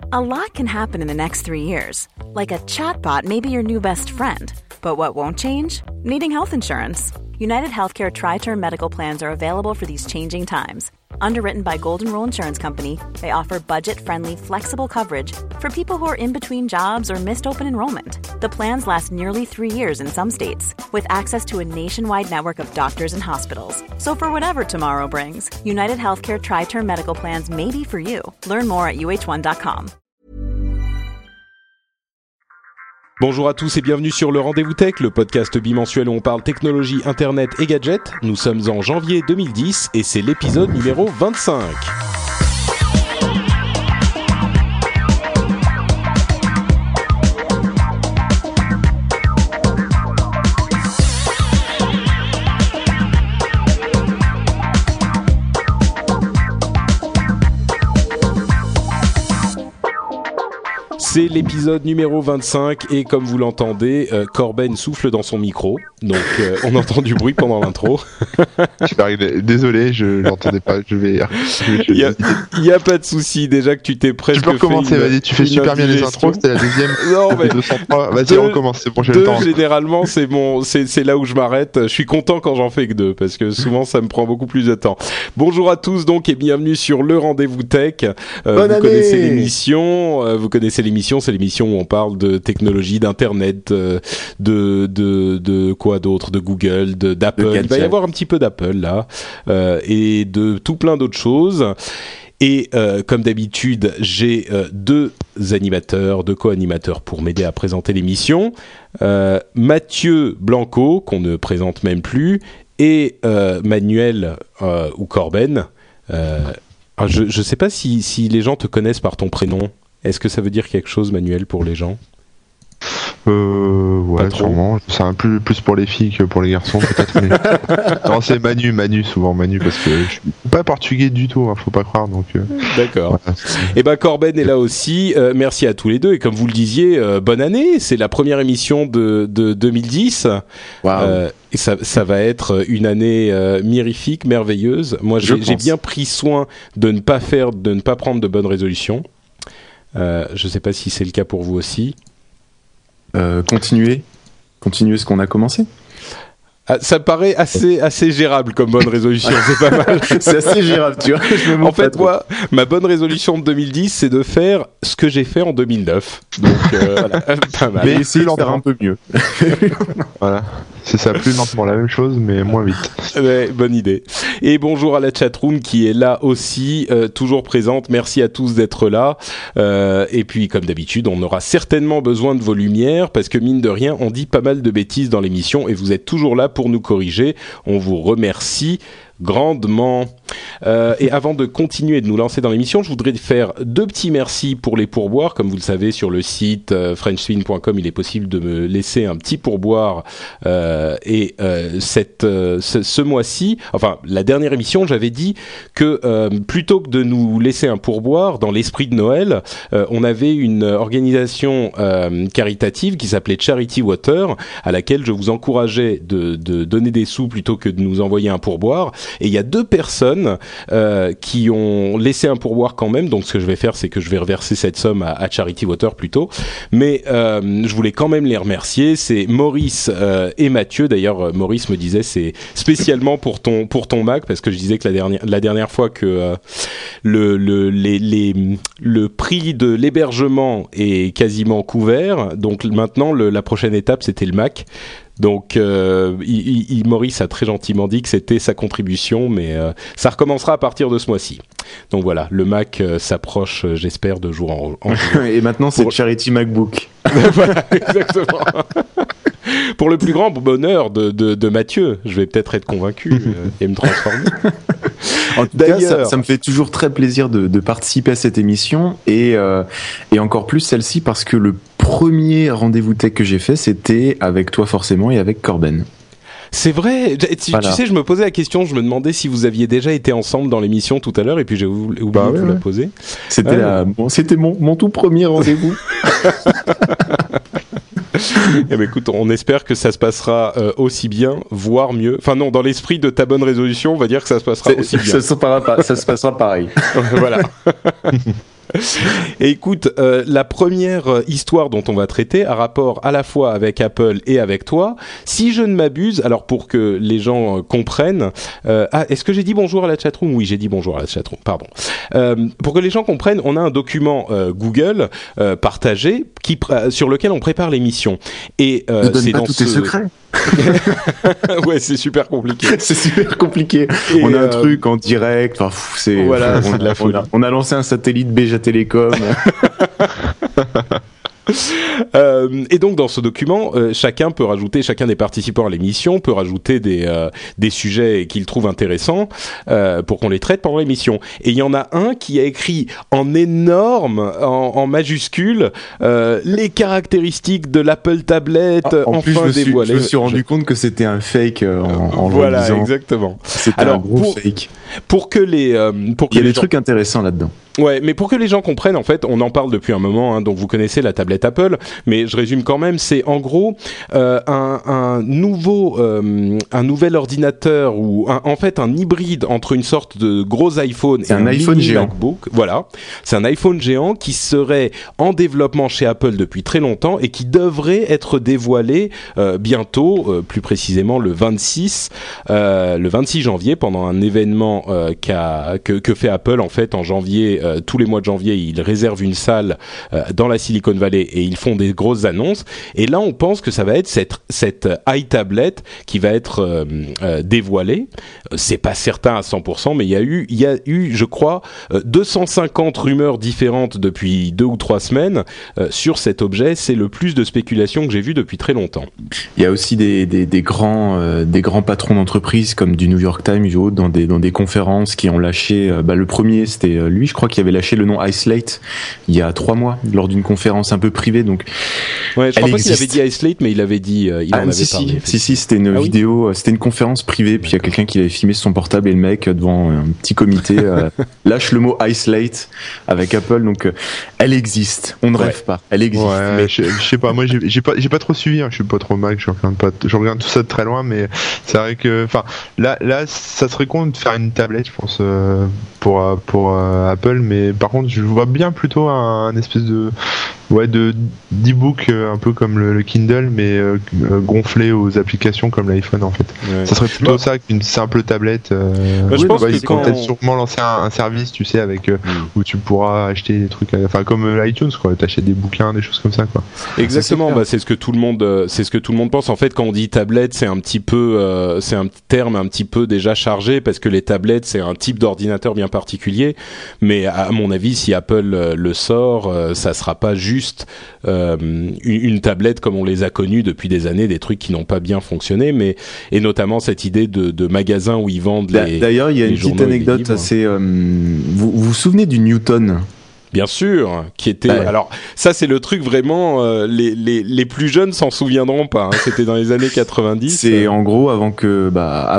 A lot can happen in the next 3 years. Like a chatbot may be your new best friend. But what won't change? Needing health insurance. United Healthcare Tri-Term Medical Plans are available for these changing times. Underwritten by Golden Rule Insurance Company, they offer budget-friendly, flexible coverage for people who are in between jobs or missed open enrollment. The plans last nearly 3 years in some states, with access to a nationwide network of doctors and hospitals. So for whatever tomorrow brings, United Healthcare Tri-Term Medical Plans may be for you. Learn more at uh1.com. Bonjour à tous et bienvenue sur le Rendez-vous Tech, le podcast bimensuel où on parle technologie, internet et gadgets. Nous sommes en janvier 2010 et c'est l'épisode numéro 25. C'est l'épisode numéro 25 et comme vous l'entendez, Corben souffle dans son micro, donc on entend du bruit pendant l'intro. Désolé, je l'entendais pas, Il y a pas de souci, déjà que tu t'es presque fait. Tu peux recommencer, vas-y, tu fais super bien les intros, c'était la deuxième. Non mais 203, vas-y, on recommence, c'est bon, j'ai le temps. Généralement, c'est bon, c'est là où je m'arrête. Je suis content quand j'en fais que 2 parce que souvent ça me prend beaucoup plus de temps. Bonjour à tous donc et bienvenue sur le Rendez-vous Tech. Vous connaissez l'émission, c'est l'émission où on parle de technologie, d'internet, de quoi d'autre, de Google, d'Apple. Il va y avoir un petit peu d'Apple là, et de tout plein d'autres choses. Et comme d'habitude, j'ai deux co-animateurs pour m'aider à présenter l'émission. Mathieu Blanco, qu'on ne présente même plus, et Manuel ou Corben. Je ne sais pas si les gens te connaissent par ton prénom. Est-ce que ça veut dire quelque chose, Manuel, pour les gens ? Ouais, sûrement. C'est un peu plus pour les filles que pour les garçons, peut-être. Mais... non, c'est Manu, souvent Manu, parce que je suis pas portugais du tout, hein, faut pas croire. Donc, D'accord. Voilà. Et ben Corben est là aussi. Merci à tous les deux. Et comme vous le disiez, bonne année. C'est la première émission de 2010. Wow. Et ça va être une année mirifique, merveilleuse. Moi, j'ai bien pris soin de ne pas prendre de bonnes résolutions. Je sais pas si c'est le cas pour vous aussi. Continuer ce qu'on a commencé. Ça paraît assez gérable comme bonne résolution, c'est pas mal. C'est assez gérable, tu vois. En fait, moi, ma bonne résolution de 2010, c'est de faire ce que j'ai fait en 2009. Donc, voilà, pas mal. Mais essayer de faire un peu mieux. Voilà. C'est ça, plus lentement la même chose, mais moins vite. Ouais, bonne idée. Et bonjour à la chatroom qui est là aussi, toujours présente. Merci à tous d'être là. Et puis, comme d'habitude, on aura certainement besoin de vos lumières parce que mine de rien, on dit pas mal de bêtises dans l'émission et vous êtes toujours là pour nous corriger. On vous remercie grandement. Et avant de continuer de nous lancer dans l'émission, je voudrais faire 2 petits merci pour les pourboires. Comme vous le savez, sur le site frenchspin.com, il est possible de me laisser un petit pourboire. Ce mois-ci, enfin la dernière émission, j'avais dit que plutôt que de nous laisser un pourboire dans l'esprit de Noël, on avait une organisation caritative qui s'appelait Charity Water, à laquelle je vous encourageais de donner des sous plutôt que de nous envoyer un pourboire. Et il y a 2 personnes qui ont laissé un pourboire quand même. Donc ce que je vais faire, c'est que je vais reverser cette somme à Charity Water plutôt. Mais je voulais quand même les remercier. C'est Maurice et Mathieu. D'ailleurs, Maurice me disait c'est spécialement pour ton Mac parce que je disais que la dernière fois que le prix de l'hébergement est quasiment couvert. Donc maintenant, la prochaine étape, c'était le Mac. Donc, Maurice a très gentiment dit que c'était sa contribution, mais ça recommencera à partir de ce mois-ci. Donc voilà, le Mac s'approche, j'espère, de jour en jour. Et maintenant, c'est Charity MacBook. Voilà, exactement. Pour le plus grand bonheur de Mathieu, je vais peut-être être convaincu et me transformer. En tout cas, ça me fait toujours très plaisir de participer à cette émission et encore plus celle-ci parce que le premier rendez-vous tech que j'ai fait, c'était avec toi forcément et avec Corben. C'est vrai. Voilà. Tu sais, je me posais la question, je me demandais si vous aviez déjà été ensemble dans l'émission tout à l'heure, et puis j'ai oublié de vous la poser. C'était mon tout premier rendez-vous. Eh ben écoute, on espère que ça se passera aussi bien, voire mieux. Enfin non, dans l'esprit de ta bonne résolution, on va dire que ça se passera aussi bien. Ça se passera pareil. Voilà. Et écoute, la première histoire dont on va traiter a rapport à la fois avec Apple et avec toi. Si je ne m'abuse, alors pour que les gens comprennent... est-ce que j'ai dit bonjour à la chatroom ? Oui, j'ai dit bonjour à la chatroom, pardon. Pour que les gens comprennent, on a un document Google partagé sur lequel on prépare l'émission. Et c'est pas tous tes secrets. Ouais, c'est super compliqué. C'est super compliqué. Et on a un truc en direct. Enfin, voilà, c'est de la folie. On a lancé un satellite Beja Telecom. Et donc dans ce document, chacun des participants à l'émission peut rajouter des sujets qu'il trouve intéressants pour qu'on les traite pendant l'émission. Et il y en a un qui a écrit en énorme, en majuscule, les caractéristiques de l'Apple Tablette enfin dévoilées. Je me suis rendu compte que c'était un fake en voilà, le disant. Exactement. C'était un gros fake. Pour que les il y a des trucs intéressants là-dedans. Ouais, mais pour que les gens comprennent, en fait, on en parle depuis un moment, hein, donc vous connaissez la tablette Apple, mais je résume quand même, c'est en gros un nouvel ordinateur ou en fait un hybride entre une sorte de gros iPhone et un iPhone géant. MacBook. Voilà, c'est un iPhone géant qui serait en développement chez Apple depuis très longtemps et qui devrait être dévoilé bientôt, plus précisément le 26 janvier, pendant un événement que fait Apple en fait en janvier. Tous les mois de janvier, ils réservent une salle dans la Silicon Valley et ils font des grosses annonces. Et là, on pense que ça va être cette iTablet qui va être dévoilée. C'est pas certain à 100%, mais il y a eu, je crois, 250 rumeurs différentes depuis 2 ou 3 semaines sur cet objet. C'est le plus de spéculation que j'ai vu depuis très longtemps. Il y a aussi des grands patrons d'entreprises comme du New York Times ou autres dans des conférences qui ont lâché. Le premier, c'était lui, je crois, qui avait lâché le nom Ice Late il y a 3 mois lors d'une conférence un peu privée. Donc, ouais, je crois pas qu'il avait dit Ice Late, mais il avait dit, il en avait parlé. Si, c'était une vidéo, c'était une conférence privée, puis il y a quelqu'un qui avait filmé son portable et le mec devant un petit comité lâche le mot Ice Late avec Apple. Donc, elle existe. On ne rêve pas. Elle existe. Ouais, mais je sais pas. Moi, j'ai pas trop suivi. Hein. Je suis pas trop Mac. Je regarde tout ça de très loin, mais c'est vrai que, enfin, là, ça serait con de faire une tablette, je pense, pour Apple, mais par contre je vois bien plutôt un espèce de d'e-book un peu comme le Kindle, mais gonflé aux applications comme l'iPhone en fait. Ouais. Ça serait plutôt ça qu'une simple tablette. Je pense qu'ils vont peut-être sûrement lancer un service, tu sais, avec où tu pourras acheter des trucs, enfin comme l'iTunes, quoi. T'achètes des bouquins, des choses comme ça, quoi. Exactement. C'est ce que tout le monde pense. En fait, quand on dit tablette, c'est un petit peu, c'est un terme un petit peu déjà chargé parce que les tablettes, c'est un type d'ordinateur bien particulier. Mais à mon avis, si Apple le sort, ça sera pas juste une tablette comme on les a connues depuis des années, des trucs qui n'ont pas bien fonctionné, et notamment cette idée de magasin où ils vendent les. D'ailleurs, il y a une petite anecdote assez. Vous vous souvenez du Newton? Bien sûr, qui était. Ouais. Alors ça, c'est le truc vraiment. Les plus jeunes s'en souviendront pas. Hein. C'était dans les années 90. C'est en gros avant que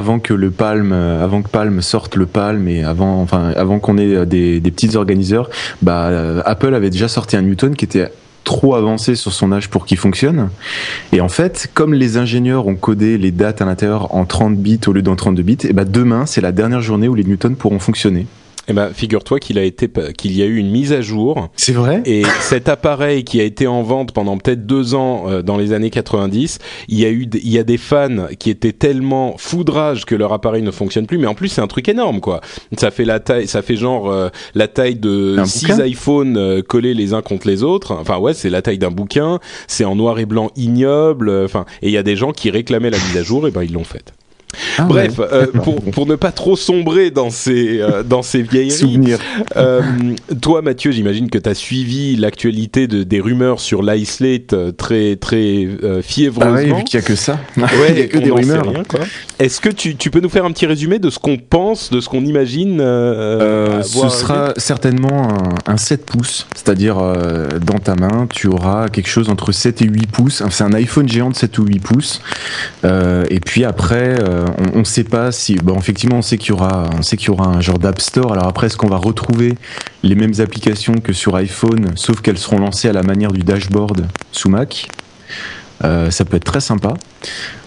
Palm sorte le Palm et avant qu'on ait des petits organiseurs, Apple avait déjà sorti un Newton qui était trop avancé sur son âge pour qu'il fonctionne. Et en fait, comme les ingénieurs ont codé les dates à l'intérieur en 30 bits au lieu d'en 32 bits, demain, c'est la dernière journée où les Newtons pourront fonctionner. Eh ben, figure-toi qu'il y a eu une mise à jour. C'est vrai. Et cet appareil qui a été en vente pendant peut-être 2 ans dans les années 90, il y a des fans qui étaient tellement foudrage que leur appareil ne fonctionne plus. Mais en plus, c'est un truc énorme, quoi. Ça fait la taille de 6 iPhones collés les uns contre les autres. Enfin, ouais, c'est la taille d'un bouquin. C'est en noir et blanc ignoble. Enfin, et il y a des gens qui réclamaient la mise à jour. Et ben, ils l'ont faite. Bref, pour ne pas trop sombrer dans ces vieilleries souvenirs. Toi, Mathieu, j'imagine que tu as suivi l'actualité des rumeurs sur l'ice Late très très fiévreusement. Ah ouais, vu qu'il y a que ça. Ouais, il y a que des rumeurs. Rien, quoi. Est-ce que tu peux nous faire un petit résumé de ce qu'on pense, de ce qu'on imagine ce sera certainement un 7 pouces, c'est-à-dire dans ta main, tu auras quelque chose entre 7 et 8 pouces. C'est un iPhone géant de 7 ou 8 pouces. Et puis après on ne sait pas si, effectivement, on sait qu'il y aura un genre d'App Store. Alors après, est-ce qu'on va retrouver les mêmes applications que sur iPhone, sauf qu'elles seront lancées à la manière du dashboard sous Mac? Ça peut être très sympa.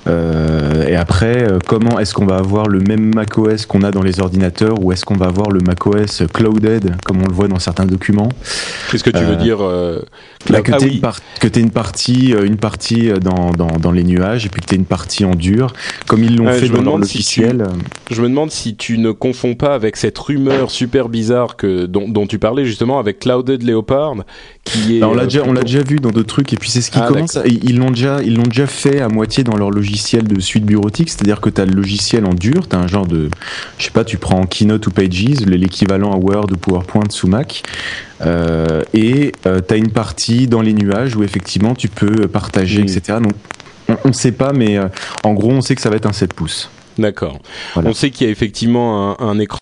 Et après, comment est-ce qu'on va avoir le même macOS qu'on a dans les ordinateurs, ou est-ce qu'on va avoir le macOS clouded comme on le voit dans certains documents? Qu'est-ce que tu veux dire que t'aies une partie dans les nuages, et puis que t'aies une partie en dur, comme ils l'ont fait dans leur logiciel. Je me demande si tu ne confonds pas avec cette rumeur super bizarre dont tu parlais justement avec Clouded Leopard, qui est. On l'a déjà vu dans d'autres trucs, et puis c'est ce qui commence. Ils l'ont déjà fait à moitié dans leur logiciel de suite bureautique, c'est-à-dire que t'as le logiciel en dur, t'as un genre de, je sais pas, tu prends Keynote ou Pages, l'équivalent à Word ou PowerPoint sous Mac. Et t'as une partie dans les nuages où effectivement tu peux partager, etc. Donc on ne sait pas, mais en gros on sait que ça va être un 7 pouces. D'accord. Voilà. On sait qu'il y a effectivement un écran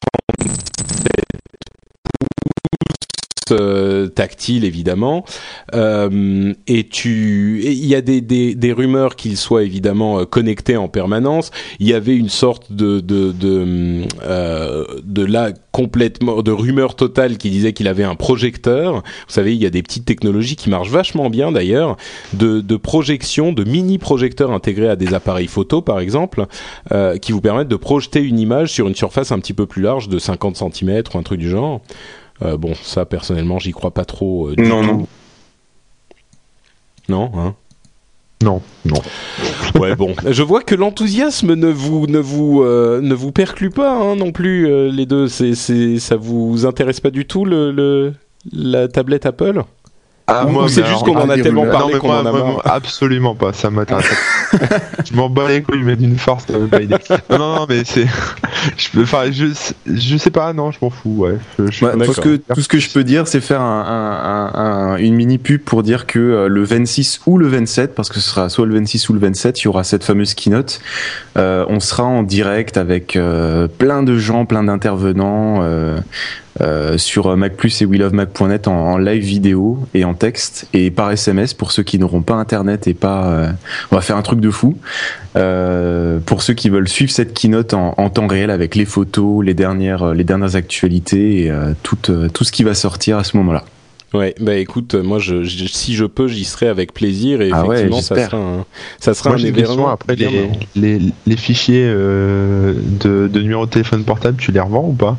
tactile évidemment, et il y a des rumeurs qu'il soit évidemment connecté en permanence. Il y avait une sorte de rumeur totale qui disait qu'il avait un projecteur. Vous savez, il y a des petites technologies qui marchent vachement bien d'ailleurs, de projection, de mini projecteurs intégrés à des appareils photo par exemple, qui vous permettent de projeter une image sur une surface un petit peu plus large de 50 cm ou un truc du genre. Bon, ça personnellement, j'y crois pas trop. Non. Non, hein. Non. Ouais, bon. Je vois que l'enthousiasme ne vous perclue pas, hein, non plus. Les deux, ça vous intéresse pas du tout la tablette Apple? Moi, c'est juste qu'on en a tellement parlé qu'on en a marre. Absolument pas, ça m'intéresse. Je m'en bats les couilles, mais d'une force, t'as même pas idée. Non, mais c'est. Je sais pas, non, je m'en fous, ouais. Tout ce que je peux dire, c'est faire une mini pub pour dire que le 26 ou le 27, parce que ce sera soit le 26 ou le 27, il y aura cette fameuse keynote. On sera en direct avec plein de gens, plein d'intervenants. Sur MacPlus et WeLoveMac.net en live vidéo et en texte et par SMS pour ceux qui n'auront pas internet et pas. On va faire un truc de fou pour ceux qui veulent suivre cette keynote en temps réel avec les photos, les dernières actualités et tout ce qui va sortir à ce moment-là. Ouais, bah écoute, moi si je peux, j'y serai avec plaisir et effectivement ça sera un événement. Après les fichiers de numéro de téléphone portable, tu les revends ou pas?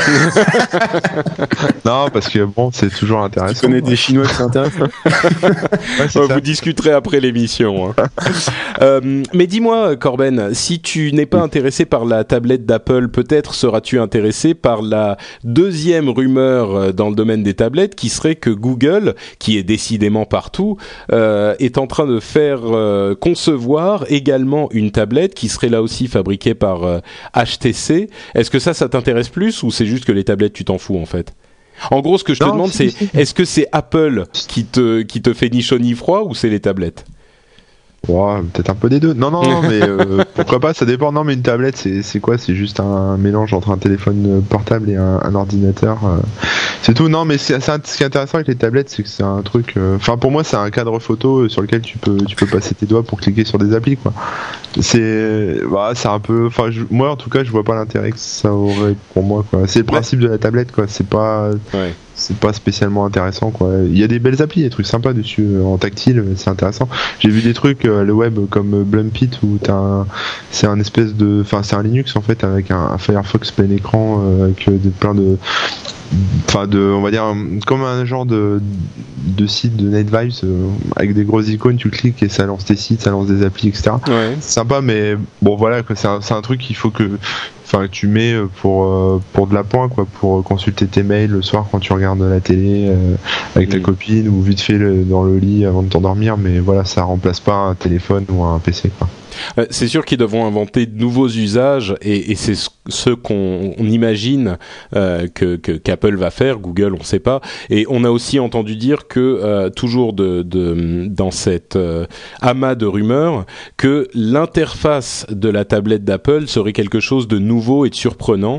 Non, parce que bon, c'est toujours intéressant. Tu connais des Chinois qui s'intéressent. Vous discuterez après l'émission. Hein. Mais dis-moi, Corben, si tu n'es pas intéressé par la tablette d'Apple, peut-être seras-tu intéressé par la deuxième rumeur dans le domaine des tablettes, qui serait que Google, qui est décidément partout, est en train de faire concevoir également une tablette qui serait là aussi fabriquée par HTC. Est-ce que ça t'intéresse plus, ou c'est juste que les tablettes tu t'en fous en fait? En gros, ce que je te demande, c'est est-ce que c'est Apple qui te fait ni chaud ni froid, ou c'est les tablettes? Ouais, peut-être un peu des deux. Non, mais pourquoi pas, ça dépend. Non, mais une tablette, c'est quoi? C'est juste un mélange entre un téléphone portable et un ordinateur. C'est tout. Non, mais ce qui est intéressant avec les tablettes, c'est que c'est un truc. Enfin, pour moi, c'est un cadre photo sur lequel tu peux passer tes doigts pour cliquer sur des applis, quoi. C'est un peu. Enfin, moi, en tout cas, je vois pas l'intérêt que ça aurait pour moi, quoi. C'est le principe de la tablette, quoi. C'est pas. Ouais. C'est pas spécialement intéressant, quoi. Il y a des belles applis, des trucs sympas dessus en tactile, c'est intéressant. J'ai vu des trucs le web comme Blumpit où c'est un espèce de, enfin c'est un Linux en fait avec un Firefox plein écran avec plein de, on va dire comme un genre de site de NetVibes avec des grosses icônes, tu cliques et ça lance tes sites, ça lance des applis, etc. Ouais. C'est sympa, mais bon voilà, quoi, c'est un truc qu'il faut que tu mets pour de la pointe, quoi, pour consulter tes mails le soir quand tu regardes la télé avec ta copine, ou vite fait dans le lit avant de t'endormir, mais voilà, ça remplace pas un téléphone ou un PC, quoi. C'est sûr qu'ils devront inventer de nouveaux usages, et c'est ce qu'on imagine qu'Apple va faire. Google, on ne sait pas. Et on a aussi entendu dire que toujours dans cette amas de rumeurs, que l'interface de la tablette d'Apple serait quelque chose de nouveau et de surprenant.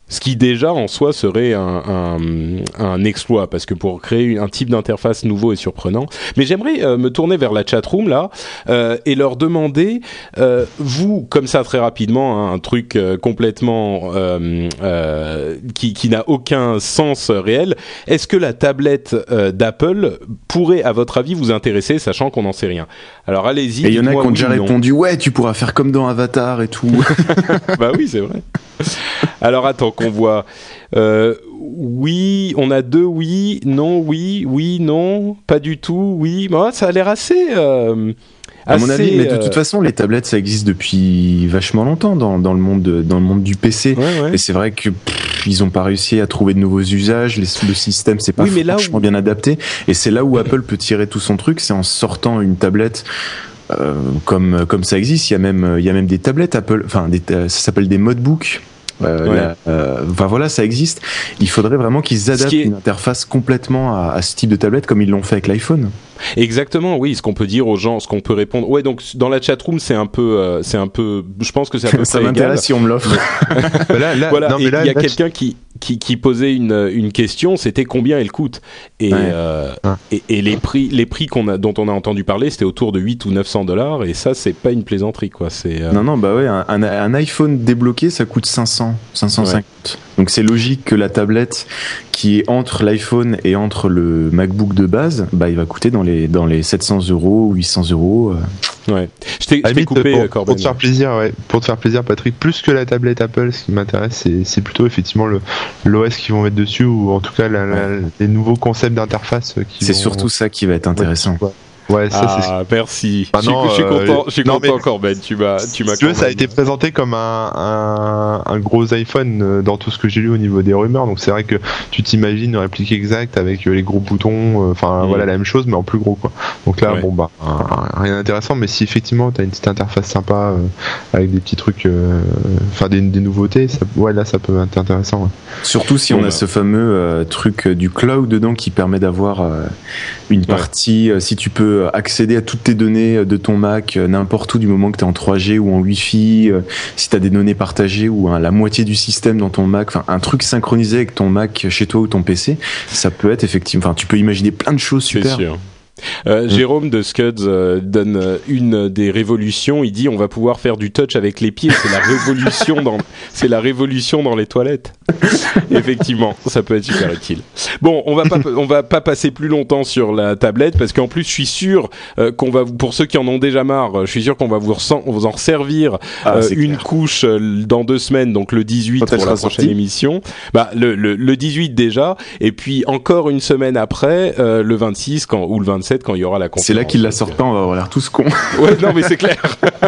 Ce qui déjà en soi serait un exploit, parce que pour créer un type d'interface nouveau et surprenant. Mais j'aimerais me tourner vers la chatroom là et leur demander, vous, comme ça très rapidement, un truc complètement qui n'a aucun sens réel, est-ce que la tablette d'Apple pourrait, à votre avis, vous intéresser, sachant qu'on n'en sait rien? Alors allez-y. Et il y en a qui ont déjà répondu, ouais, tu pourras faire comme dans Avatar et tout. Bah oui, c'est vrai. Alors attends qu'on voit. Oui, on a 2 oui, non, oui, non, pas du tout, oui. Bah, ça a l'air assez. À mon avis, mais de toute façon, les tablettes, ça existe depuis vachement longtemps dans le monde du PC. Ouais. Et c'est vrai que ils ont pas réussi à trouver de nouveaux usages. Le système, c'est pas franchement bien adapté. Et c'est là où Apple peut tirer tout son truc, c'est en sortant une tablette. Comme ça existe, il y a même des tablettes Apple, enfin ça s'appelle des modebooks. Voilà, ça existe. Il faudrait vraiment qu'ils adaptent une interface complètement à ce type de tablette comme ils l'ont fait avec l'iPhone. Exactement, oui. Ce qu'on peut dire aux gens, ce qu'on peut répondre. Ouais, donc dans la chatroom, c'est un peu. Je pense que c'est à peu près ça m'intéresse si on me l'offre. Voilà. Il y a quelqu'un qui posait une question. C'était combien elle coûte. Et les prix dont on a entendu parler, c'était autour de 8 ou $900. Et ça, c'est pas une plaisanterie, quoi. C'est. Non, bah ouais. Un iPhone débloqué, ça coûte 550. Ouais. Donc c'est logique que la tablette qui est entre l'iPhone et entre le MacBook de base, bah il va coûter dans les 700 €, 800 €. Ouais. Je t'ai coupé, Corben. Pour te faire plaisir, Patrick, plus que la tablette Apple, ce qui m'intéresse, c'est plutôt effectivement l'OS qu'ils vont mettre dessus, ou en tout cas les nouveaux concepts d'interface. C'est surtout ça qui va être intéressant. Ouais, ça, c'est... merci. Je suis content, Corben. Tu m'as. Ça a été présenté comme un gros iPhone dans tout ce que j'ai lu au niveau des rumeurs. Donc c'est vrai que tu t'imagines une réplique exacte avec les gros boutons. Voilà la même chose, mais en plus gros, quoi. Donc là, rien d'intéressant. Mais si effectivement t'as une petite interface sympa avec des petits trucs, des nouveautés, là ça peut être intéressant. Ouais. Surtout si on a ce fameux truc du cloud dedans qui permet d'avoir une partie. Si tu peux accéder à toutes tes données de ton Mac n'importe où du moment que tu es en 3G ou en Wi-Fi, si tu as des données partagées ou la moitié du système dans ton Mac, enfin un truc synchronisé avec ton Mac chez toi ou ton PC, ça peut être effectivement, tu peux imaginer plein de choses super. C'est sûr. Jérôme de Scuds donne une des révolutions. Il dit on va pouvoir faire du touch avec les pieds. C'est la révolution dans les toilettes. Effectivement, ça peut être super utile. Bon, on va pas passer plus longtemps sur la tablette parce qu'en plus je suis sûr qu'on va, pour ceux qui en ont déjà marre, je suis sûr qu'on va vous en servir une couche dans 2 semaines, donc le 18 pour la prochaine émission. Bah le 18 déjà, et puis encore une semaine après, le 26 ou le 27 quand il y aura la conférence. C'est là qu'ils la sortent pas, on va avoir l'air tous cons. Ouais, non mais c'est clair.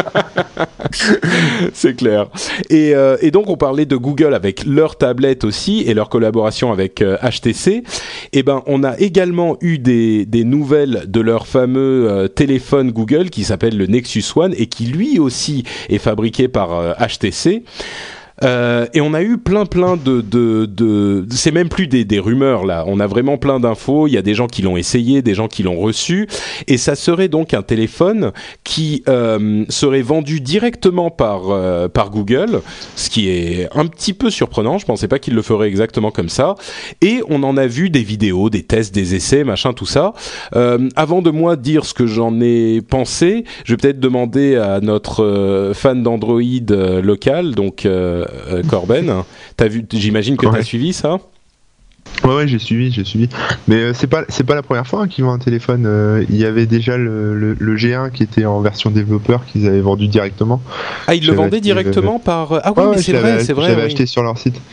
C'est clair. Et donc on parlait de Google avec leur tablette aussi et leur collaboration avec HTC. Et ben on a également eu des nouvelles de leur fameux téléphone Google qui s'appelle le Nexus One et qui lui aussi est fabriqué par HTC. Et on a eu plein de c'est même plus des rumeurs là, on a vraiment plein d'infos, il y a des gens qui l'ont essayé, des gens qui l'ont reçu, et ça serait donc un téléphone qui serait vendu directement par Google, ce qui est un petit peu surprenant, je pensais pas qu'ils le feraient exactement comme ça, et on en a vu des vidéos, des tests, des essais, machin, tout ça. Avant de moi dire ce que j'en ai pensé, je vais peut-être demander à notre fan d'Android local, donc Corben, j'imagine que t'as suivi ça? Ouais, j'ai suivi. Mais c'est pas la première fois qu'ils vendent un téléphone. Il y avait déjà le G1 qui était en version développeur qu'ils avaient vendu directement. Ah, ils le vendaient directement par. Ah oui, mais c'est vrai. J'avais acheté sur leur site.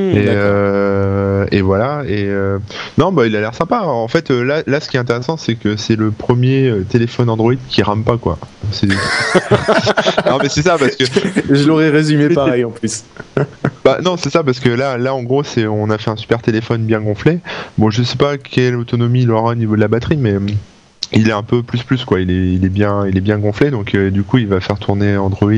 Et voilà. Non, bah il a l'air sympa. En fait, là, ce qui est intéressant, c'est que c'est le premier téléphone Android qui rame pas, quoi. Non, mais c'est ça parce que je l'aurais résumé pareil en plus. Bah non, c'est ça parce que là en gros on a fait un super téléphone bien gonflé. Bon, je sais pas quelle autonomie il aura au niveau de la batterie, mais il est un peu plus quoi. Il est bien gonflé, donc du coup il va faire tourner Android.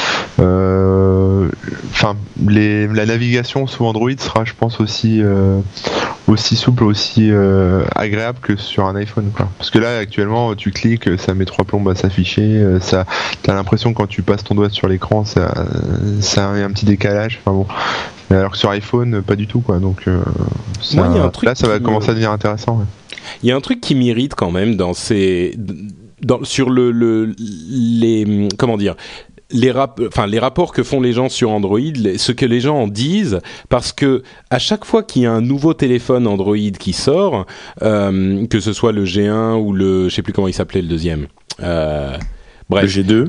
La navigation sous Android sera, je pense, aussi souple, aussi agréable que sur un iPhone, quoi. Parce que là actuellement tu cliques, ça met 3 plombes à s'afficher, t'as l'impression quand tu passes ton doigt sur l'écran, ça a un petit décalage. Enfin bon. Alors que sur iPhone, pas du tout, quoi. Donc moi, y a un truc là, ça va commencer à devenir intéressant. Ouais. Il y a un truc qui m'irrite quand même sur les comment dire. Les rapports que font les gens sur Android, ce que les gens en disent, parce que à chaque fois qu'il y a un nouveau téléphone Android qui sort, que ce soit le G1 ou je sais plus comment il s'appelait le deuxième, bref. Le G2.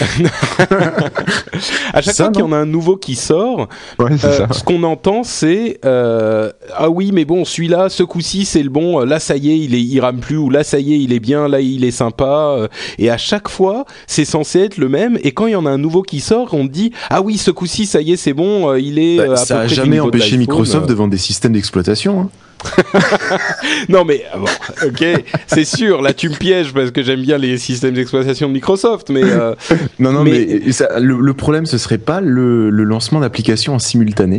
À chaque fois qu'il y en a un nouveau qui sort, ce qu'on entend c'est ah oui mais bon celui-là ce coup-ci c'est le bon, là ça y est il rame plus, ou là ça y est il est bien, là il est sympa, et à chaque fois c'est censé être le même, et quand il y en a un nouveau qui sort on dit ah oui ce coup-ci ça y est c'est bon, il est à ça peu a près jamais empêché Microsoft de vendre des systèmes d'exploitation, hein. Non mais bon, ok, c'est sûr. Là, tu me pièges parce que j'aime bien les systèmes d'exploitation de Microsoft, mais non, mais ça, le problème, ce serait pas le lancement d'applications en simultané.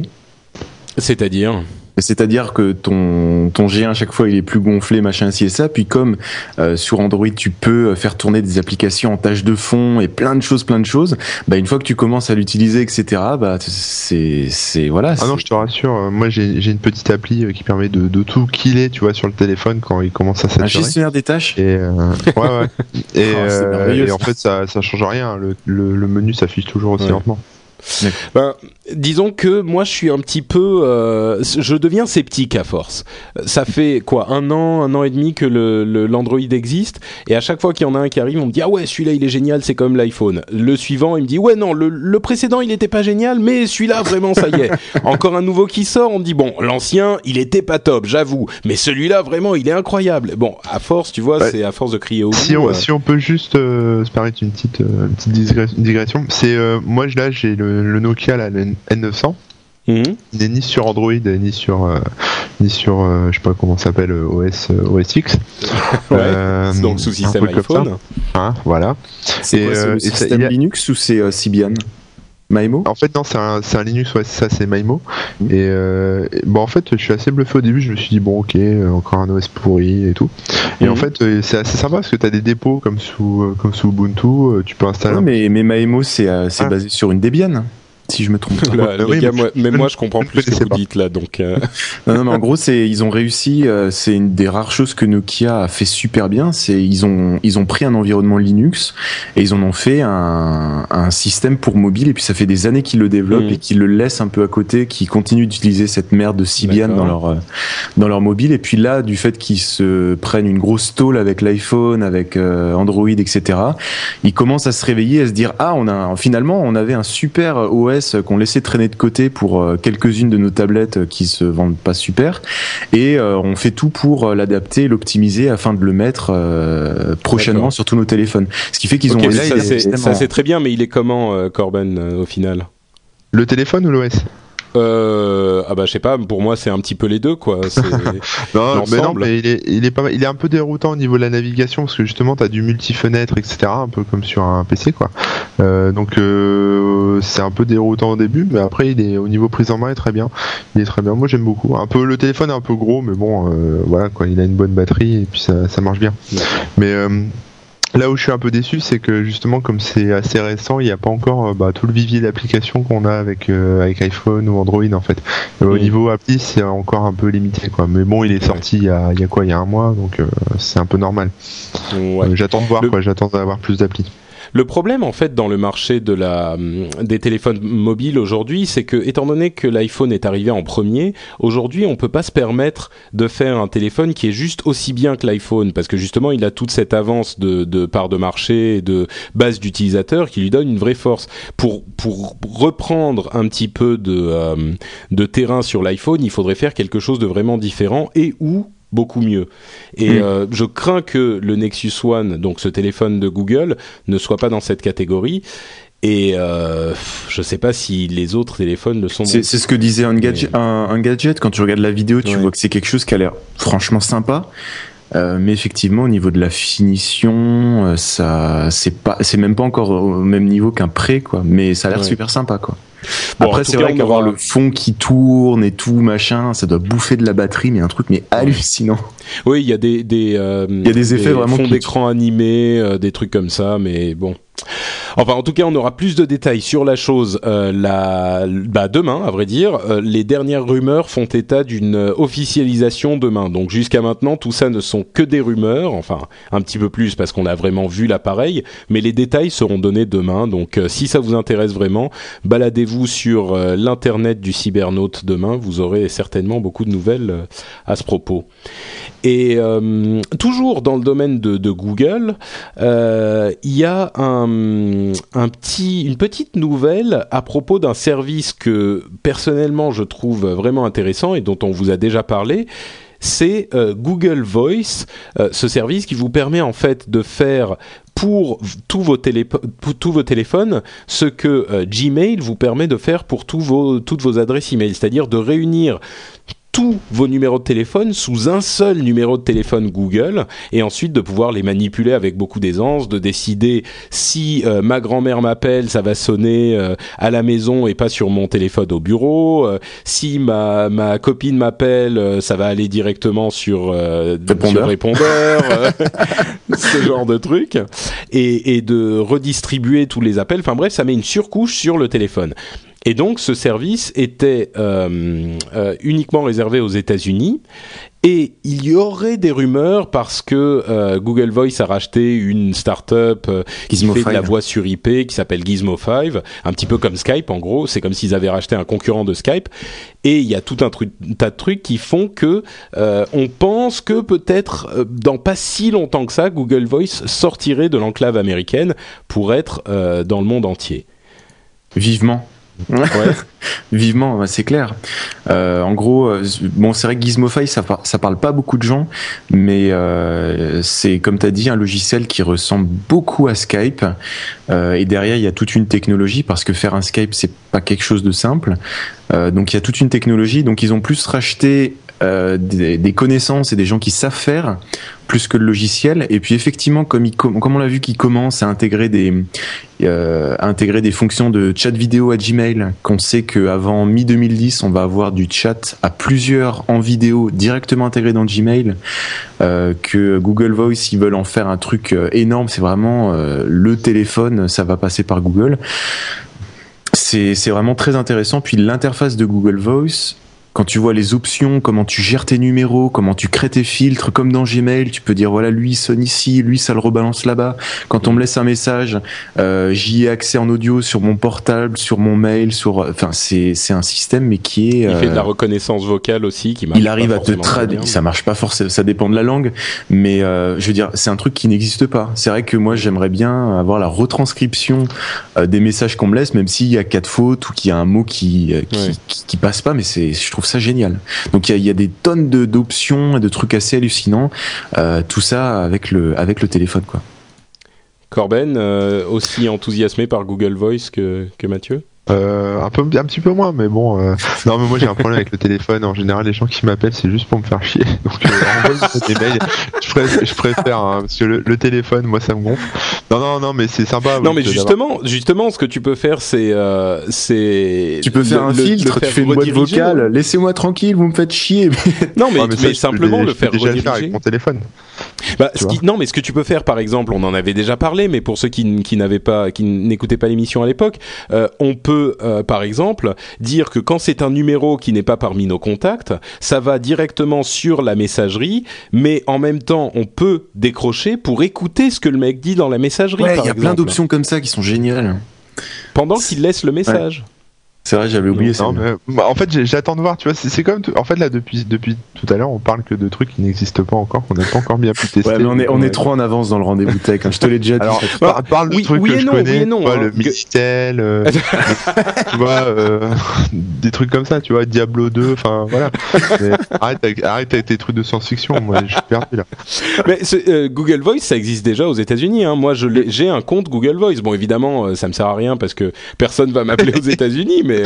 C'est-à-dire que ton G1 à chaque fois il est plus gonflé, machin, ci et ça. Puis comme sur Android tu peux faire tourner des applications en tâche de fond et plein de choses, bah une fois que tu commences à l'utiliser, etc. Bah c'est voilà. Ah non, je te rassure, moi j'ai une petite appli qui permet de tout killer, tu vois, sur le téléphone quand il commence à saturer. Un gestionnaire des tâches. Et ouais. Et en fait ça change rien. Le menu s'affiche toujours aussi lentement. Ben, disons que moi je suis un petit peu je deviens sceptique à force. Ça fait quoi, un an et demi que l'Android existe, et à chaque fois qu'il y en a un qui arrive on me dit ah ouais celui-là il est génial, c'est comme l'iPhone. Le suivant il me dit ouais non le précédent il était pas génial mais celui-là vraiment ça y est. Encore un nouveau qui sort, on me dit bon l'ancien il était pas top j'avoue mais celui-là vraiment il est incroyable. Bon à force tu vois, c'est à force de crier au bout. Si on peut juste se permettre une petite digression, c'est moi là j'ai le Nokia là, le N900. Il n'est ni sur Android ni sur je sais pas comment ça s'appelle, OS X. Donc sous système iPhone. Hein, voilà. C'est quoi, c'est le système Linux ou c'est Symbian? Maimo? En fait non, c'est un Linux, ouais, ça c'est Maimo. Et bon en fait je suis assez bluffé au début, je me suis dit bon ok, encore un OS pourri et tout. Et en fait c'est assez sympa parce que t'as des dépôts comme sous Ubuntu, tu peux installer. Non, mais Maimo c'est basé sur une Debian. Si je me trompe pas. Les gars, moi je comprends plus ce que vous dites là, donc. Non, mais en gros, ils ont réussi. C'est une des rares choses que Nokia a fait super bien. Ils ont pris un environnement Linux et ils en ont fait un système pour mobile. Et puis ça fait des années qu'ils le développent et qu'ils le laissent un peu à côté, qu'ils continuent d'utiliser cette merde de Symbian dans leur mobile. Et puis là, du fait qu'ils se prennent une grosse tôle avec l'iPhone, avec Android, etc., ils commencent à se réveiller, à se dire finalement on avait un super OS qu'on laissait traîner de côté pour quelques-unes de nos tablettes qui se vendent pas super, et on fait tout pour l'adapter, l'optimiser afin de le mettre prochainement sur tous nos téléphones. Ce qui fait qu'ils ont ça c'est très bien, mais il est comment Corben au final? Le téléphone ou l'OS? Je sais pas, pour moi c'est un petit peu les deux quoi. mais il est pas mal, il est un peu déroutant au niveau de la navigation parce que justement t'as du multi-fenêtre, etc., un peu comme sur un PC quoi. Donc c'est un peu déroutant au début, mais après il est au niveau prise en main il est très bien. Moi j'aime beaucoup. Un peu le téléphone est un peu gros, mais bon voilà quoi, il a une bonne batterie et puis ça marche bien. Mais là où je suis un peu déçu, c'est que justement, comme c'est assez récent, il n'y a pas encore tout le vivier d'applications qu'on a avec iPhone ou Android en fait. Au niveau appli, c'est encore un peu limité quoi. Mais bon, il est sorti il y a un mois, donc c'est un peu normal. J'attends de voir j'attends d'avoir plus d'applis. Le problème, en fait, dans le marché des téléphones mobiles aujourd'hui, c'est que, étant donné que l'iPhone est arrivé en premier, aujourd'hui, on peut pas se permettre de faire un téléphone qui est juste aussi bien que l'iPhone, parce que justement, il a toute cette avance de part de marché et de base d'utilisateurs qui lui donne une vraie force. Pour reprendre un petit peu de terrain sur l'iPhone, il faudrait faire quelque chose de vraiment différent et beaucoup mieux. Et je crains que le Nexus One, donc ce téléphone de Google, ne soit pas dans cette catégorie. Et je sais pas si les autres téléphones le sont. C'est ce que disait un gadget. Quand tu regardes la vidéo, tu vois que c'est quelque chose qui a l'air franchement sympa. Mais effectivement, au niveau de la finition, c'est même pas encore au même niveau qu'un pré, quoi. Mais ça a l'air super sympa, quoi. Bon, après, c'est vrai qu'avoir le fond qui tourne et tout, machin, ça doit bouffer de la batterie, mais un truc hallucinant. Oui, il y a des effets vraiment fonds d'écran animés, des trucs comme ça, mais bon. Enfin, en tout cas, on aura plus de détails sur la chose demain, à vrai dire. Les dernières rumeurs font état d'une officialisation demain. Donc jusqu'à maintenant, tout ça ne sont que des rumeurs. Enfin, un petit peu plus parce qu'on a vraiment vu l'appareil. Mais les détails seront donnés demain. Donc si ça vous intéresse vraiment, baladez-vous sur l'internet du cybernaute demain. Vous aurez certainement beaucoup de nouvelles à ce propos. Et toujours dans le domaine de Google, il y a une petite nouvelle à propos d'un service que personnellement je trouve vraiment intéressant et dont on vous a déjà parlé. C'est Google Voice, ce service qui vous permet en fait de faire pour tous vos téléphones ce que Gmail vous permet de faire pour toutes vos adresses email, c'est-à-dire de réunir tous vos numéros de téléphone sous un seul numéro de téléphone Google et ensuite de pouvoir les manipuler avec beaucoup d'aisance, de décider si ma grand-mère m'appelle, ça va sonner à la maison et pas sur mon téléphone au bureau, si ma copine m'appelle, ça va aller directement sur répondeur, ce genre de truc, et de redistribuer tous les appels. Enfin bref, ça met une surcouche sur le téléphone. Et donc, ce service était uniquement réservé aux États-Unis. Et il y aurait des rumeurs parce que Google Voice a racheté une start-up qui fait de la voix sur IP qui s'appelle Gizmo 5, un petit peu comme Skype en gros. C'est comme s'ils avaient racheté un concurrent de Skype. Et il y a tout un tas de trucs qui font que on pense que peut-être dans pas si longtemps que ça, Google Voice sortirait de l'enclave américaine pour être dans le monde entier. Vivement. Ouais. Vivement, c'est clair. En gros, bon, c'est vrai que Gizmofy, ça parle pas beaucoup de gens, mais c'est comme t'as dit un logiciel qui ressemble beaucoup à Skype. Et derrière, il y a toute une technologie parce que faire un Skype, c'est pas quelque chose de simple. Donc il y a toute une technologie. Donc ils ont plus racheté des connaissances et des gens qui savent faire plus que le logiciel. Et puis effectivement, comme on l'a vu, qu'ils commencent à intégrer des fonctions de chat vidéo à Gmail, qu'on sait qu'avant mi-2010, on va avoir du chat à plusieurs en vidéo directement intégré dans Gmail, que Google Voice, ils veulent en faire un truc énorme. C'est vraiment le téléphone, ça va passer par Google. C'est vraiment très intéressant. Puis l'interface de Google Voice, quand tu vois les options, comment tu gères tes numéros, comment tu crées tes filtres, comme dans Gmail, tu peux dire voilà, lui il sonne ici, lui ça le rebalance là-bas. Quand on me laisse un message, j'y ai accès en audio sur mon portable, sur mon mail, enfin c'est un système mais qui est. Il fait de la reconnaissance vocale aussi, qui marche. Il arrive à te traduire. Ça marche pas forcément, ça dépend de la langue, mais je veux dire c'est un truc qui n'existe pas. C'est vrai que moi j'aimerais bien avoir la retranscription des messages qu'on me laisse, même s'il y a 4 fautes ou qu'il y a un mot qui passe pas, mais je trouve ça génial. Donc il y a des tonnes d'options et de trucs assez hallucinants, tout ça avec le téléphone quoi. Corben, aussi enthousiasmé par Google Voice que Mathieu? Un petit peu moins, mais bon. Non, mais moi j'ai un problème avec le téléphone. En général, les gens qui m'appellent, c'est juste pour me faire chier. Donc, envoie des mails. Je préfère, hein, parce que le téléphone, moi, ça me gonfle. Non, mais c'est sympa. Non, mais justement, ce que tu peux faire, c'est. Tu peux faire un filtre. Tu fais une boîte vocale. Laissez-moi tranquille, vous me faites chier. Non, mais simplement le faire rediriger. Déjà le faire avec mon téléphone. Mais ce que tu peux faire, par exemple, on en avait déjà parlé, mais pour ceux qui n'écoutaient pas l'émission à l'époque, on peut par exemple dire que quand c'est un numéro qui n'est pas parmi nos contacts, ça va directement sur la messagerie, mais en même temps on peut décrocher pour écouter ce que le mec dit dans la messagerie. Ouais, il y a plein d'options comme ça qui sont géniales. Pendant qu'il laisse le message. Ouais. C'est vrai, j'avais oublié ça. En fait, j'attends de voir, tu vois, c'est comme en fait là depuis tout à l'heure, on parle que de trucs qui n'existent pas encore, qu'on n'a pas encore bien pu tester. Ouais, mais on est trop en avance dans le rendez-vous tech, hein, je te l'ai déjà dit. Alors, parle de trucs que je connais, le Minitel, tu vois, des trucs comme ça, tu vois, Diablo 2, enfin voilà. Mais arrête avec tes trucs de science-fiction, moi je suis perdu là. Mais Google Voice, ça existe déjà aux États-Unis, hein. Moi j'ai un compte Google Voice. Bon, évidemment, ça me sert à rien parce que personne va m'appeler aux États-Unis, mais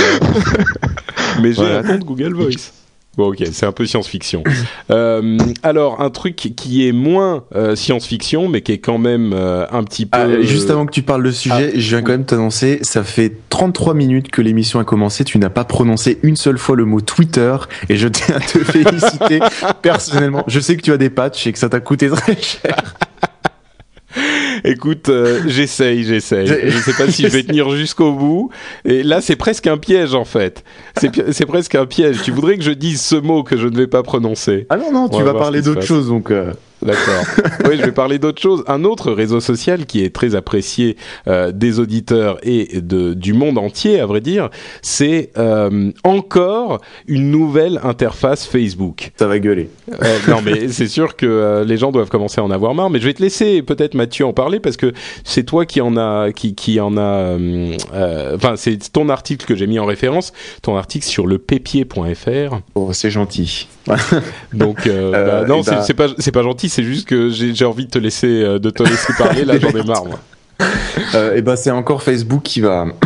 j'ai un compte Google Voice. Bon, ok, c'est un peu science-fiction. Alors, un truc qui est moins science-fiction, mais qui est quand même un petit peu... juste avant que tu parles de sujet, je viens quand même t'annoncer, ça fait 33 minutes que l'émission a commencé, tu n'as pas prononcé une seule fois le mot Twitter, et je tiens à te féliciter personnellement. Je sais que tu as des patchs et que ça t'a coûté très cher. Écoute, j'essaye. Je sais pas si je vais tenir jusqu'au bout. Et là, c'est presque un piège en fait. C'est presque un piège. Tu voudrais que je dise ce mot que je ne vais pas prononcer. Ah non, tu vas parler d'autre chose donc. D'accord. Oui, je vais parler d'autre chose. Un autre réseau social qui est très apprécié des auditeurs et du monde entier, à vrai dire, c'est encore une nouvelle interface Facebook. Ça va gueuler. Non, mais c'est sûr que les gens doivent commencer à en avoir marre. Mais je vais te laisser peut-être Mathieu en parler parce que c'est toi qui en a, enfin, c'est ton article que j'ai mis en référence, ton article sur le pépier.fr. Oh, c'est gentil. Donc, non, c'est pas gentil. C'est juste que j'ai envie de te laisser parler. Là, j'en ai marre, moi. C'est encore Facebook qui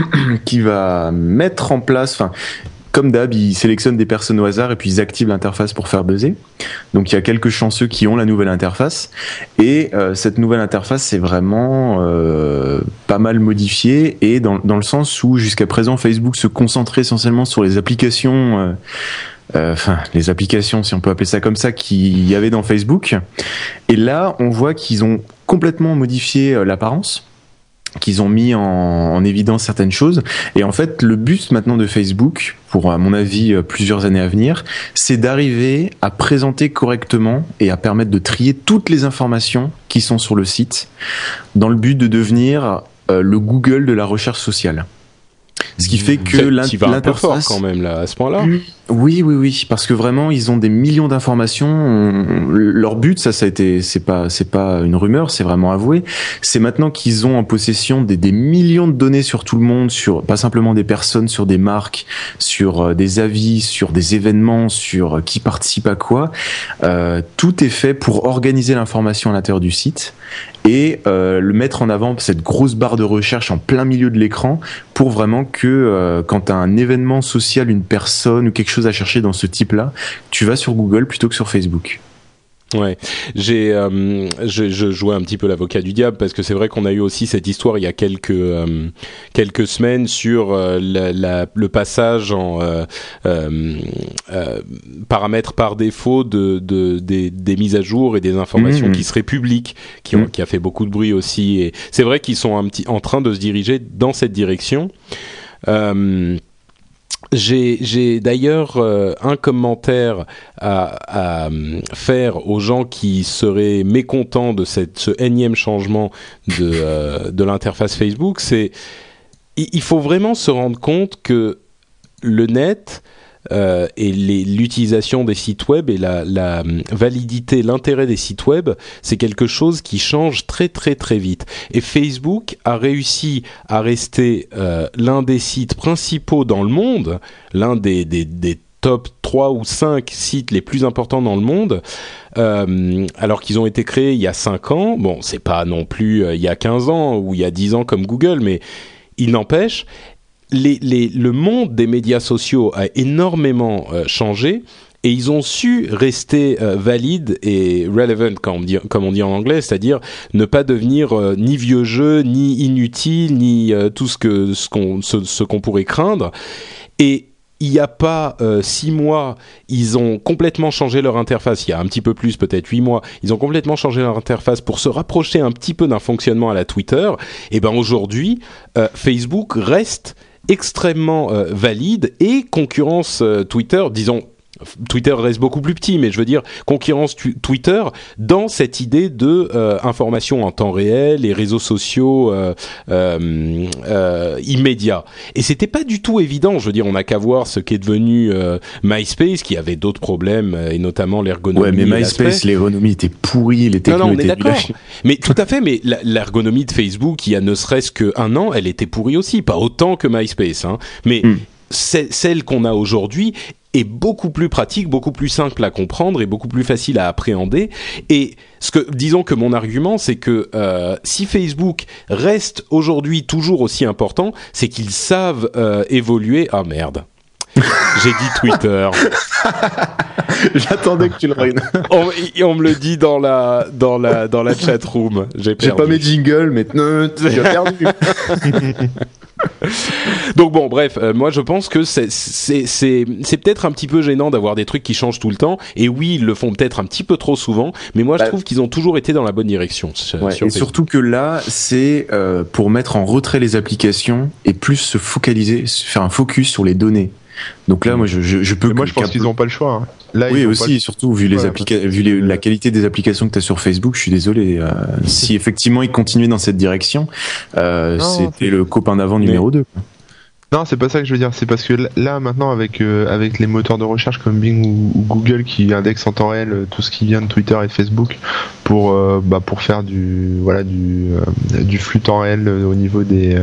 va mettre en place. Enfin, comme d'hab, ils sélectionnent des personnes au hasard et puis ils activent l'interface pour faire buzzer. Donc il y a quelques chanceux qui ont la nouvelle interface et cette nouvelle interface c'est vraiment pas mal modifiée et dans le sens où jusqu'à présent Facebook se concentrait essentiellement sur les applications. Les applications, si on peut appeler ça comme ça, qu'il y avait dans Facebook. Et là, on voit qu'ils ont complètement modifié l'apparence, qu'ils ont mis en évidence certaines choses. Et en fait, le but maintenant de Facebook, pour à mon avis plusieurs années à venir, c'est d'arriver à présenter correctement et à permettre de trier toutes les informations qui sont sur le site, dans le but de devenir le Google de la recherche sociale. Ce qui fait que l'interface quand même là à ce point-là. Oui, parce que vraiment ils ont des millions d'informations. Leur but, c'est pas une rumeur, c'est vraiment avoué. C'est maintenant qu'ils ont en possession des millions de données sur tout le monde, sur pas simplement des personnes, sur des marques, sur des avis, sur des événements, sur qui participe à quoi. Tout est fait pour organiser l'information à l'intérieur du site et le mettre en avant, cette grosse barre de recherche en plein milieu de l'écran, pour vraiment que quand tu as un événement social, une personne ou quelque chose à chercher dans ce type-là, tu vas sur Google plutôt que sur Facebook. Ouais, je jouais un petit peu l'avocat du diable parce que c'est vrai qu'on a eu aussi cette histoire il y a quelques semaines sur le passage en paramètres par défaut des mises à jour et des informations qui seraient publiques, qui a fait beaucoup de bruit aussi. Et c'est vrai qu'ils sont en train de se diriger dans cette direction. J'ai d'ailleurs un commentaire à faire aux gens qui seraient mécontents de ce énième changement de l'interface Facebook. Il faut vraiment se rendre compte que le net et l'utilisation des sites web et la validité, l'intérêt des sites web, c'est quelque chose qui change très très très vite. Et Facebook a réussi à rester l'un des sites principaux dans le monde, l'un des top 3 ou 5 sites les plus importants dans le monde, alors qu'ils ont été créés il y a 5 ans. Bon, c'est pas non plus il y a 15 ans ou il y a 10 ans comme Google, mais il n'empêche... Le monde des médias sociaux a énormément changé et ils ont su rester valides et relevant, comme on dit en anglais, c'est-à-dire ne pas devenir ni vieux jeu, ni inutile, ni tout ce qu'on pourrait craindre. Et il n'y a pas 6 mois, ils ont complètement changé leur interface. Il y a un petit peu plus, peut-être 8 mois, ils ont complètement changé leur interface pour se rapprocher un petit peu d'un fonctionnement à la Twitter. Et ben aujourd'hui, Facebook reste extrêmement valide et concurrence Twitter, disons. Twitter reste beaucoup plus petit, mais je veux dire concurrence Twitter dans cette idée de information en temps réel, les réseaux sociaux immédiats. Et c'était pas du tout évident. Je veux dire, on n'a qu'à voir ce qu'est devenu MySpace, qui avait d'autres problèmes et notamment l'ergonomie. Ouais, mais MySpace, l'ergonomie était pourrie, les technos étaient d'accord. Mais tout à fait. Mais l'ergonomie de Facebook, il y a ne serait-ce qu'un an, elle était pourrie aussi, pas autant que MySpace, hein. Mais celle qu'on a aujourd'hui est beaucoup plus pratique, beaucoup plus simple à comprendre et beaucoup plus facile à appréhender. Et disons que mon argument, c'est que si Facebook reste aujourd'hui toujours aussi important, c'est qu'ils savent évoluer. Ah merde, j'ai dit Twitter. J'attendais que tu le ruines. On me le dit dans la chatroom. J'ai pas mes jingles, mais tu as perdu. Donc bon, bref, moi je pense que c'est peut-être un petit peu gênant d'avoir des trucs qui changent tout le temps. Et oui, ils le font peut-être un petit peu trop souvent, mais moi je trouve qu'ils ont toujours été dans la bonne direction. Et surtout que là, c'est pour mettre en retrait les applications et plus se focaliser, faire un focus sur les données. Donc là, moi, je peux. Moi, je pense qu'ils n'ont pas le choix. Hein. Là, oui, aussi, surtout vu la qualité des applications que tu as sur Facebook, je suis désolé. Si effectivement ils continuaient dans cette direction, c'était le copain d'avant numéro 2. Non, c'est pas ça que je veux dire. C'est parce que là, maintenant, avec les moteurs de recherche comme Bing ou Google qui indexent en temps réel tout ce qui vient de Twitter et de Facebook pour faire du flux temps réel au niveau des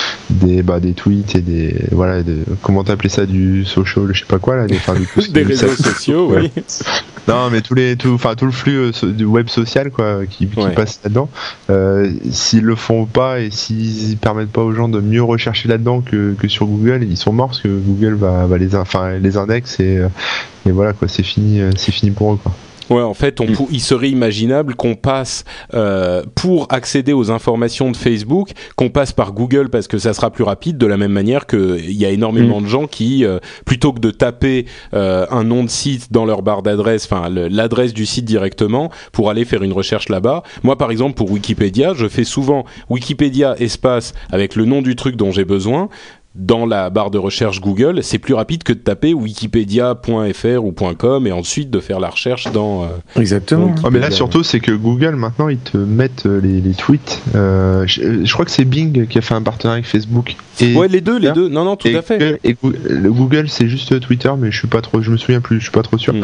tweets et comment t'appelais ça, du social, je sais pas quoi là, des réseaux sociaux, oui. Non, mais tout le flux du web social quoi qui passe là-dedans. S'ils le font pas et s'ils permettent pas aux gens de mieux rechercher là-dedans que sur Google, ils sont morts parce que Google va les index et voilà quoi, c'est fini pour eux quoi. Ouais, en fait, il serait imaginable qu'on passe pour accéder aux informations de Facebook, qu'on passe par Google parce que ça sera plus rapide. De la même manière qu'il y a énormément de gens qui, plutôt que de taper un nom de site dans leur barre d'adresse, enfin l'adresse du site directement, pour aller faire une recherche là-bas. Moi, par exemple, pour Wikipédia, je fais souvent Wikipédia espace avec le nom du truc dont j'ai besoin. Dans la barre de recherche Google, c'est plus rapide que de taper wikipedia.fr ou .com et ensuite de faire la recherche dans... Exactement. Mais là, surtout, c'est que Google, maintenant, ils te mettent les tweets. Je crois que c'est Bing qui a fait un partenariat avec Facebook. Ouais, les deux. Non, tout à fait. Et Google, c'est juste Twitter, mais je me souviens plus, je suis pas trop sûr.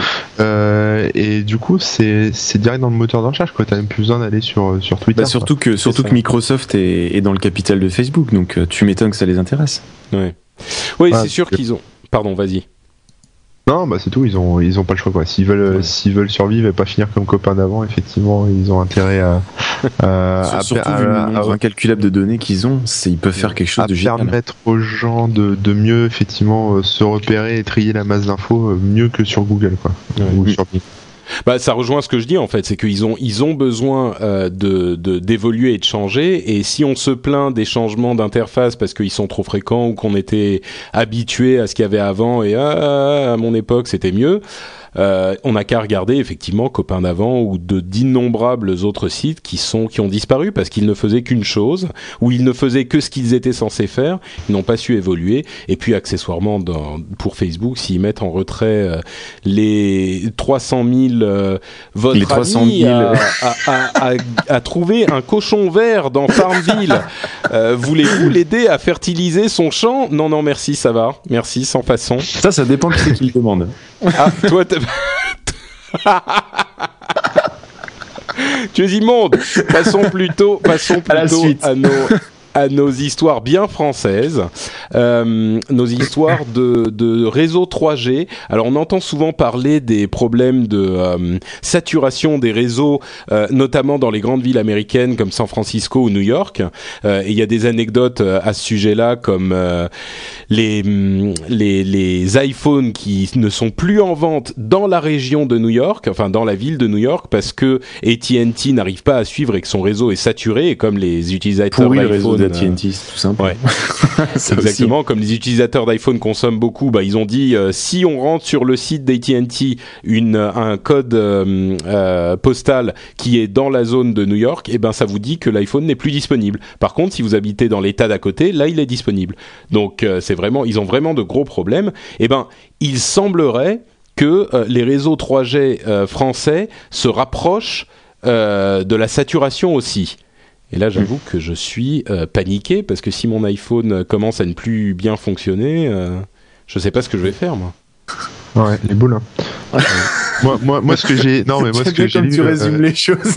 Et du coup, c'est direct dans le moteur de recherche, quoi. T'as même plus besoin d'aller sur Twitter. Surtout que Microsoft est dans le capital de Facebook, donc tu m'étonnes que ça les intéresse. Ouais. Oui, c'est sûr qu'ils ont. Pardon, vas-y. Non, c'est tout. Ils ont pas le choix quoi. S'ils veulent survivre et pas finir comme copains d'avant, effectivement, ils ont intérêt surtout vu le nombre incalculable de données qu'ils ont, ils peuvent faire quelque chose de génial. Permettre aux gens de mieux effectivement se repérer et trier la masse d'infos mieux que sur Google quoi. Ou sur Bing. Ça rejoint ce que je dis en fait, c'est qu'ils ont besoin d'évoluer et de changer, et si on se plaint des changements d'interface parce qu'ils sont trop fréquents ou qu'on était habitué à ce qu'il y avait avant et à mon époque c'était mieux, on n'a qu'à regarder effectivement Copains d'avant ou d'innombrables autres sites qui ont disparu parce qu'ils ne faisaient qu'une chose, ou ils ne faisaient que ce qu'ils étaient censés faire, ils n'ont pas su évoluer. Et puis accessoirement pour Facebook, s'ils mettent en retrait les 300 000 votre ami à trouver un cochon vert dans Farmville, voulez-vous l'aider à fertiliser son champ? Non merci, ça va, merci, sans façon. Ça dépend de qui le demande. Ah, toi tu es immonde. Passons plutôt à nos histoires bien françaises, nos histoires de réseau 3G. Alors on entend souvent parler des problèmes de saturation des réseaux, notamment dans les grandes villes américaines comme San Francisco ou New York. Et il y a des anecdotes à ce sujet-là, comme les iPhones qui ne sont plus en vente dans la région de New York, enfin dans la ville de New York, parce que AT&T n'arrive pas à suivre et que son réseau est saturé, et comme les utilisateurs d'iPhone AT&T, c'est tout simple. Ouais. Exactement, aussi. Comme les utilisateurs d'iPhone consomment beaucoup, ils ont dit si on rentre sur le site d'AT&T un code postal qui est dans la zone de New York, ça vous dit que l'iPhone n'est plus disponible. Par contre, si vous habitez dans l'État d'à côté, là il est disponible. Donc ils ont vraiment de gros problèmes. Il semblerait que les réseaux 3G français se rapprochent de la saturation aussi. Et là, j'avoue que je suis paniqué, parce que si mon iPhone commence à ne plus bien fonctionner, je sais pas ce que je vais faire, moi. Ouais, les boules. Hein. moi, ce que j'ai... Non, mais moi, ce que j'ai lu... tu résumes les choses.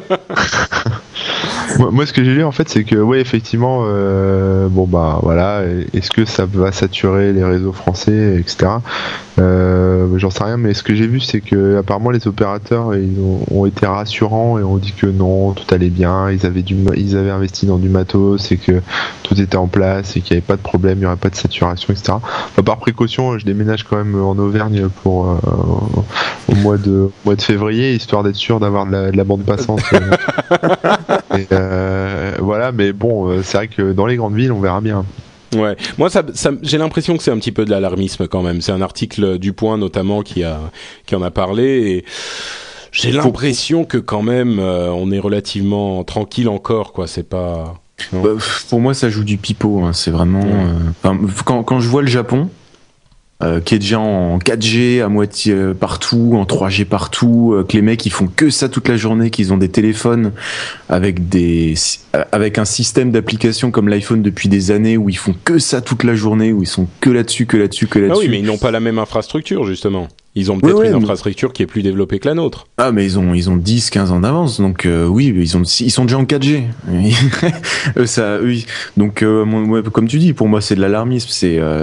Moi, ce que j'ai lu, en fait, c'est que, ouais, effectivement, voilà, est-ce que ça va saturer les réseaux français, etc. J'en sais rien, mais ce que j'ai vu, c'est que apparemment les opérateurs ont été rassurants et ont dit que non, tout allait bien, ils avaient investi dans du matos et que tout était en place et qu'il n'y avait pas de problème, il n'y aurait pas de saturation, etc. Par précaution, je déménage quand même en Auvergne pour au mois de février, histoire d'être sûr d'avoir de la bande passante. Voilà, mais bon, c'est vrai que dans les grandes villes, on verra bien. Ouais, moi j'ai l'impression que c'est un petit peu de l'alarmisme quand même. C'est un article du Point notamment qui en a parlé et j'ai l'impression que quand même on est relativement tranquille encore, quoi. C'est pas. Pour moi, ça joue du pipeau. Hein. C'est vraiment. Quand je vois le Japon, qui est déjà en 4G à moitié partout, en 3G partout, que les mecs ils font que ça toute la journée, qu'ils ont des téléphones avec un système d'application comme l'iPhone depuis des années où ils font que ça toute la journée, où ils sont que là-dessus. Ah oui, mais ils n'ont pas la même infrastructure justement. Ils ont peut-être une infrastructure qui est plus développée que la nôtre. Ah, mais ils ont 10-15 ans d'avance, donc oui, ils sont déjà en 4G. Ça, oui. Donc, comme tu dis, pour moi, c'est de l'alarmisme.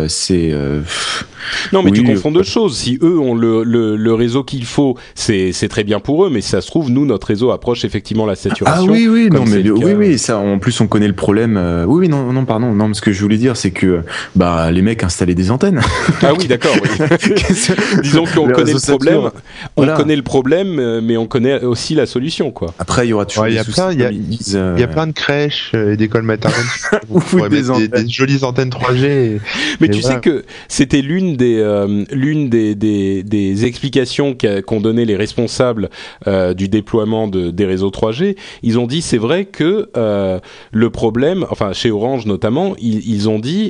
Non, mais tu confonds deux choses. Si eux ont le réseau qu'il faut, c'est très bien pour eux, mais si ça se trouve, nous, notre réseau approche effectivement la saturation. Ah oui, oui, ça, en plus, on connaît le problème. Pardon. Non, ce que je voulais dire, c'est que, les mecs installaient des antennes. Ah oui, d'accord, oui. Disons qu'on connaît le problème. Connaît le problème, mais on connaît aussi la solution, quoi. Après, il y aura toujours il y a plein de crèches et d'écoles maternelles où vous pourrez mettre des jolies antennes 3G. Mais tu sais que c'était l'une des explications qu'ont donné les responsables du déploiement des réseaux 3G. Ils ont dit, c'est vrai que le problème, enfin chez Orange notamment, ils ont dit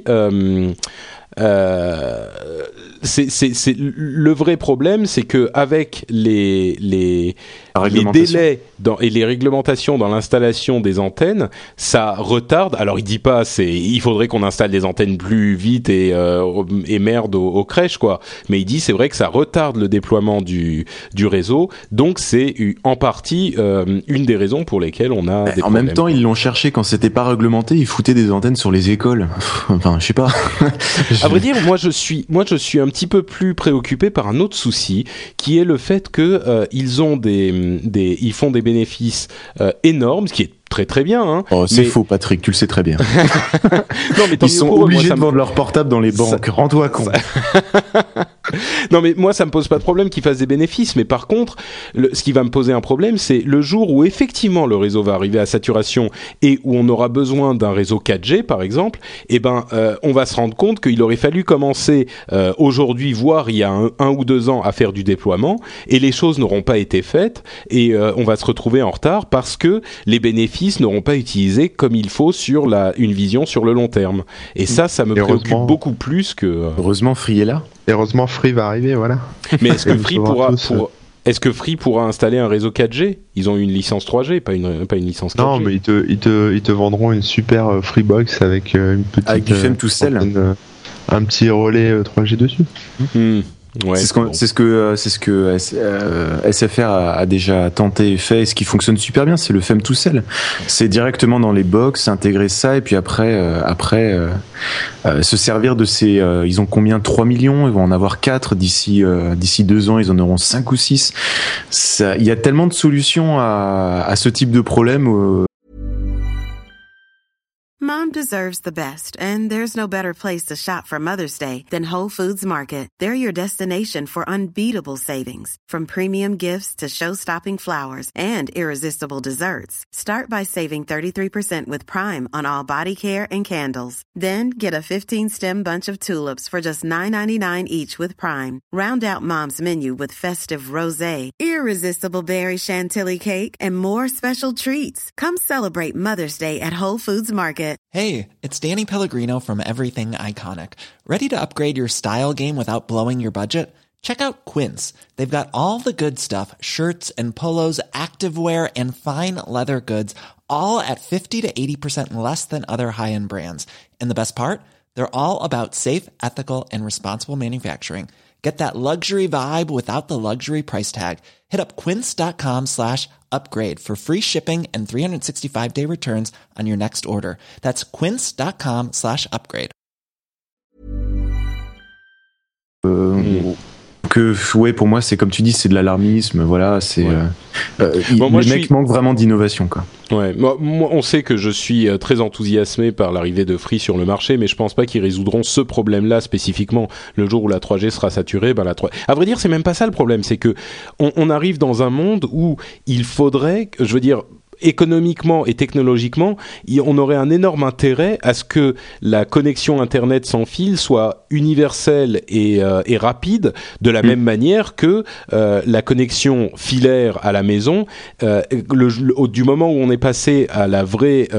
c'est le vrai problème, c'est que avec les délais et les réglementations dans l'installation des antennes, ça retarde. Alors il dit pas, il faudrait qu'on installe des antennes plus vite et merde aux crèches, quoi. Mais il dit, c'est vrai que ça retarde le déploiement du réseau. Donc c'est en partie une des raisons pour lesquelles on a des problèmes. En même temps, ils l'ont cherché quand c'était pas réglementé. Ils foutaient des antennes sur les écoles. Enfin, je sais pas. À vrai dire, moi je suis un petit peu plus préoccupé par un autre souci, qui est le fait que ils font des bénéfices énormes, ce qui est très très bien. Hein. C'est faux, Patrick, tu le sais très bien. Non, mais ils sont obligés de vendre leur portable dans les banques. Rends-toi compte. Non, mais moi ça me pose pas de problème qu'ils fassent des bénéfices, mais par contre ce qui va me poser un problème, c'est le jour où effectivement le réseau va arriver à saturation et où on aura besoin d'un réseau 4G par exemple, on va se rendre compte qu'il aurait fallu commencer aujourd'hui, voire il y a un ou 2 ans, à faire du déploiement, et les choses n'auront pas été faites, et on va se retrouver en retard parce que les bénéfices n'auront pas utilisé comme il faut sur une vision sur le long terme. Et ça me préoccupe beaucoup plus que... Heureusement, Free est là. Heureusement, Free va arriver, voilà. Mais est-ce que Free pourra installer un réseau 4G ? Ils ont une licence 3G, pas une licence 4G. Non, mais ils te vendront une super Freebox avec une petite... Avec du FEM2CEL. Un petit relais 3G dessus. Ouais, c'est ce que SFR a déjà tenté et fait, et ce qui fonctionne super bien, c'est le FEM2CEL. C'est directement dans les box, intégrer ça, et puis après se servir de ces... ils ont combien ? 3 millions, ils vont en avoir 4 d'ici 2 ans, ils en auront 5 ou 6. Il y a tellement de solutions à ce type de problème. Mom deserves the best, and there's no better place to shop for Mother's Day than Whole Foods Market. They're your destination for unbeatable savings, from premium gifts to show-stopping flowers and irresistible desserts. Start by saving 33% with Prime on all body care and candles. Then get a 15-stem bunch of tulips for just $9.99 each with Prime. Round out Mom's menu with festive rosé, irresistible berry chantilly cake, and more special treats. Come celebrate Mother's Day at Whole Foods Market. Hey, it's Danny Pellegrino from Everything Iconic. Ready to upgrade your style game without blowing your budget? Check out Quince. They've got all the good stuff, shirts and polos, activewear, and fine leather goods, all at 50 to 80% less than other high-end brands. And the best part? They're all about safe, ethical, and responsible manufacturing. Get that luxury vibe without the luxury price tag. Hit up quince.com/upgrade for free shipping and 365-day returns on your next order. That's quince.com/upgrade. Pour moi, c'est comme tu dis, c'est de l'alarmisme. Voilà, c'est. Les mecs manquent vraiment d'innovation, quoi. Ouais, moi, on sait que je suis très enthousiasmé par l'arrivée de Free sur le marché, mais je pense pas qu'ils résoudront ce problème-là spécifiquement. Le jour où la 3G sera saturée, à vrai dire, c'est même pas ça le problème, c'est que on arrive dans un monde où il faudrait, économiquement et technologiquement, on aurait un énorme intérêt à ce que la connexion Internet sans fil soit universelle et rapide, de la même manière que la connexion filaire à la maison. Du moment où on est passé à la vraie,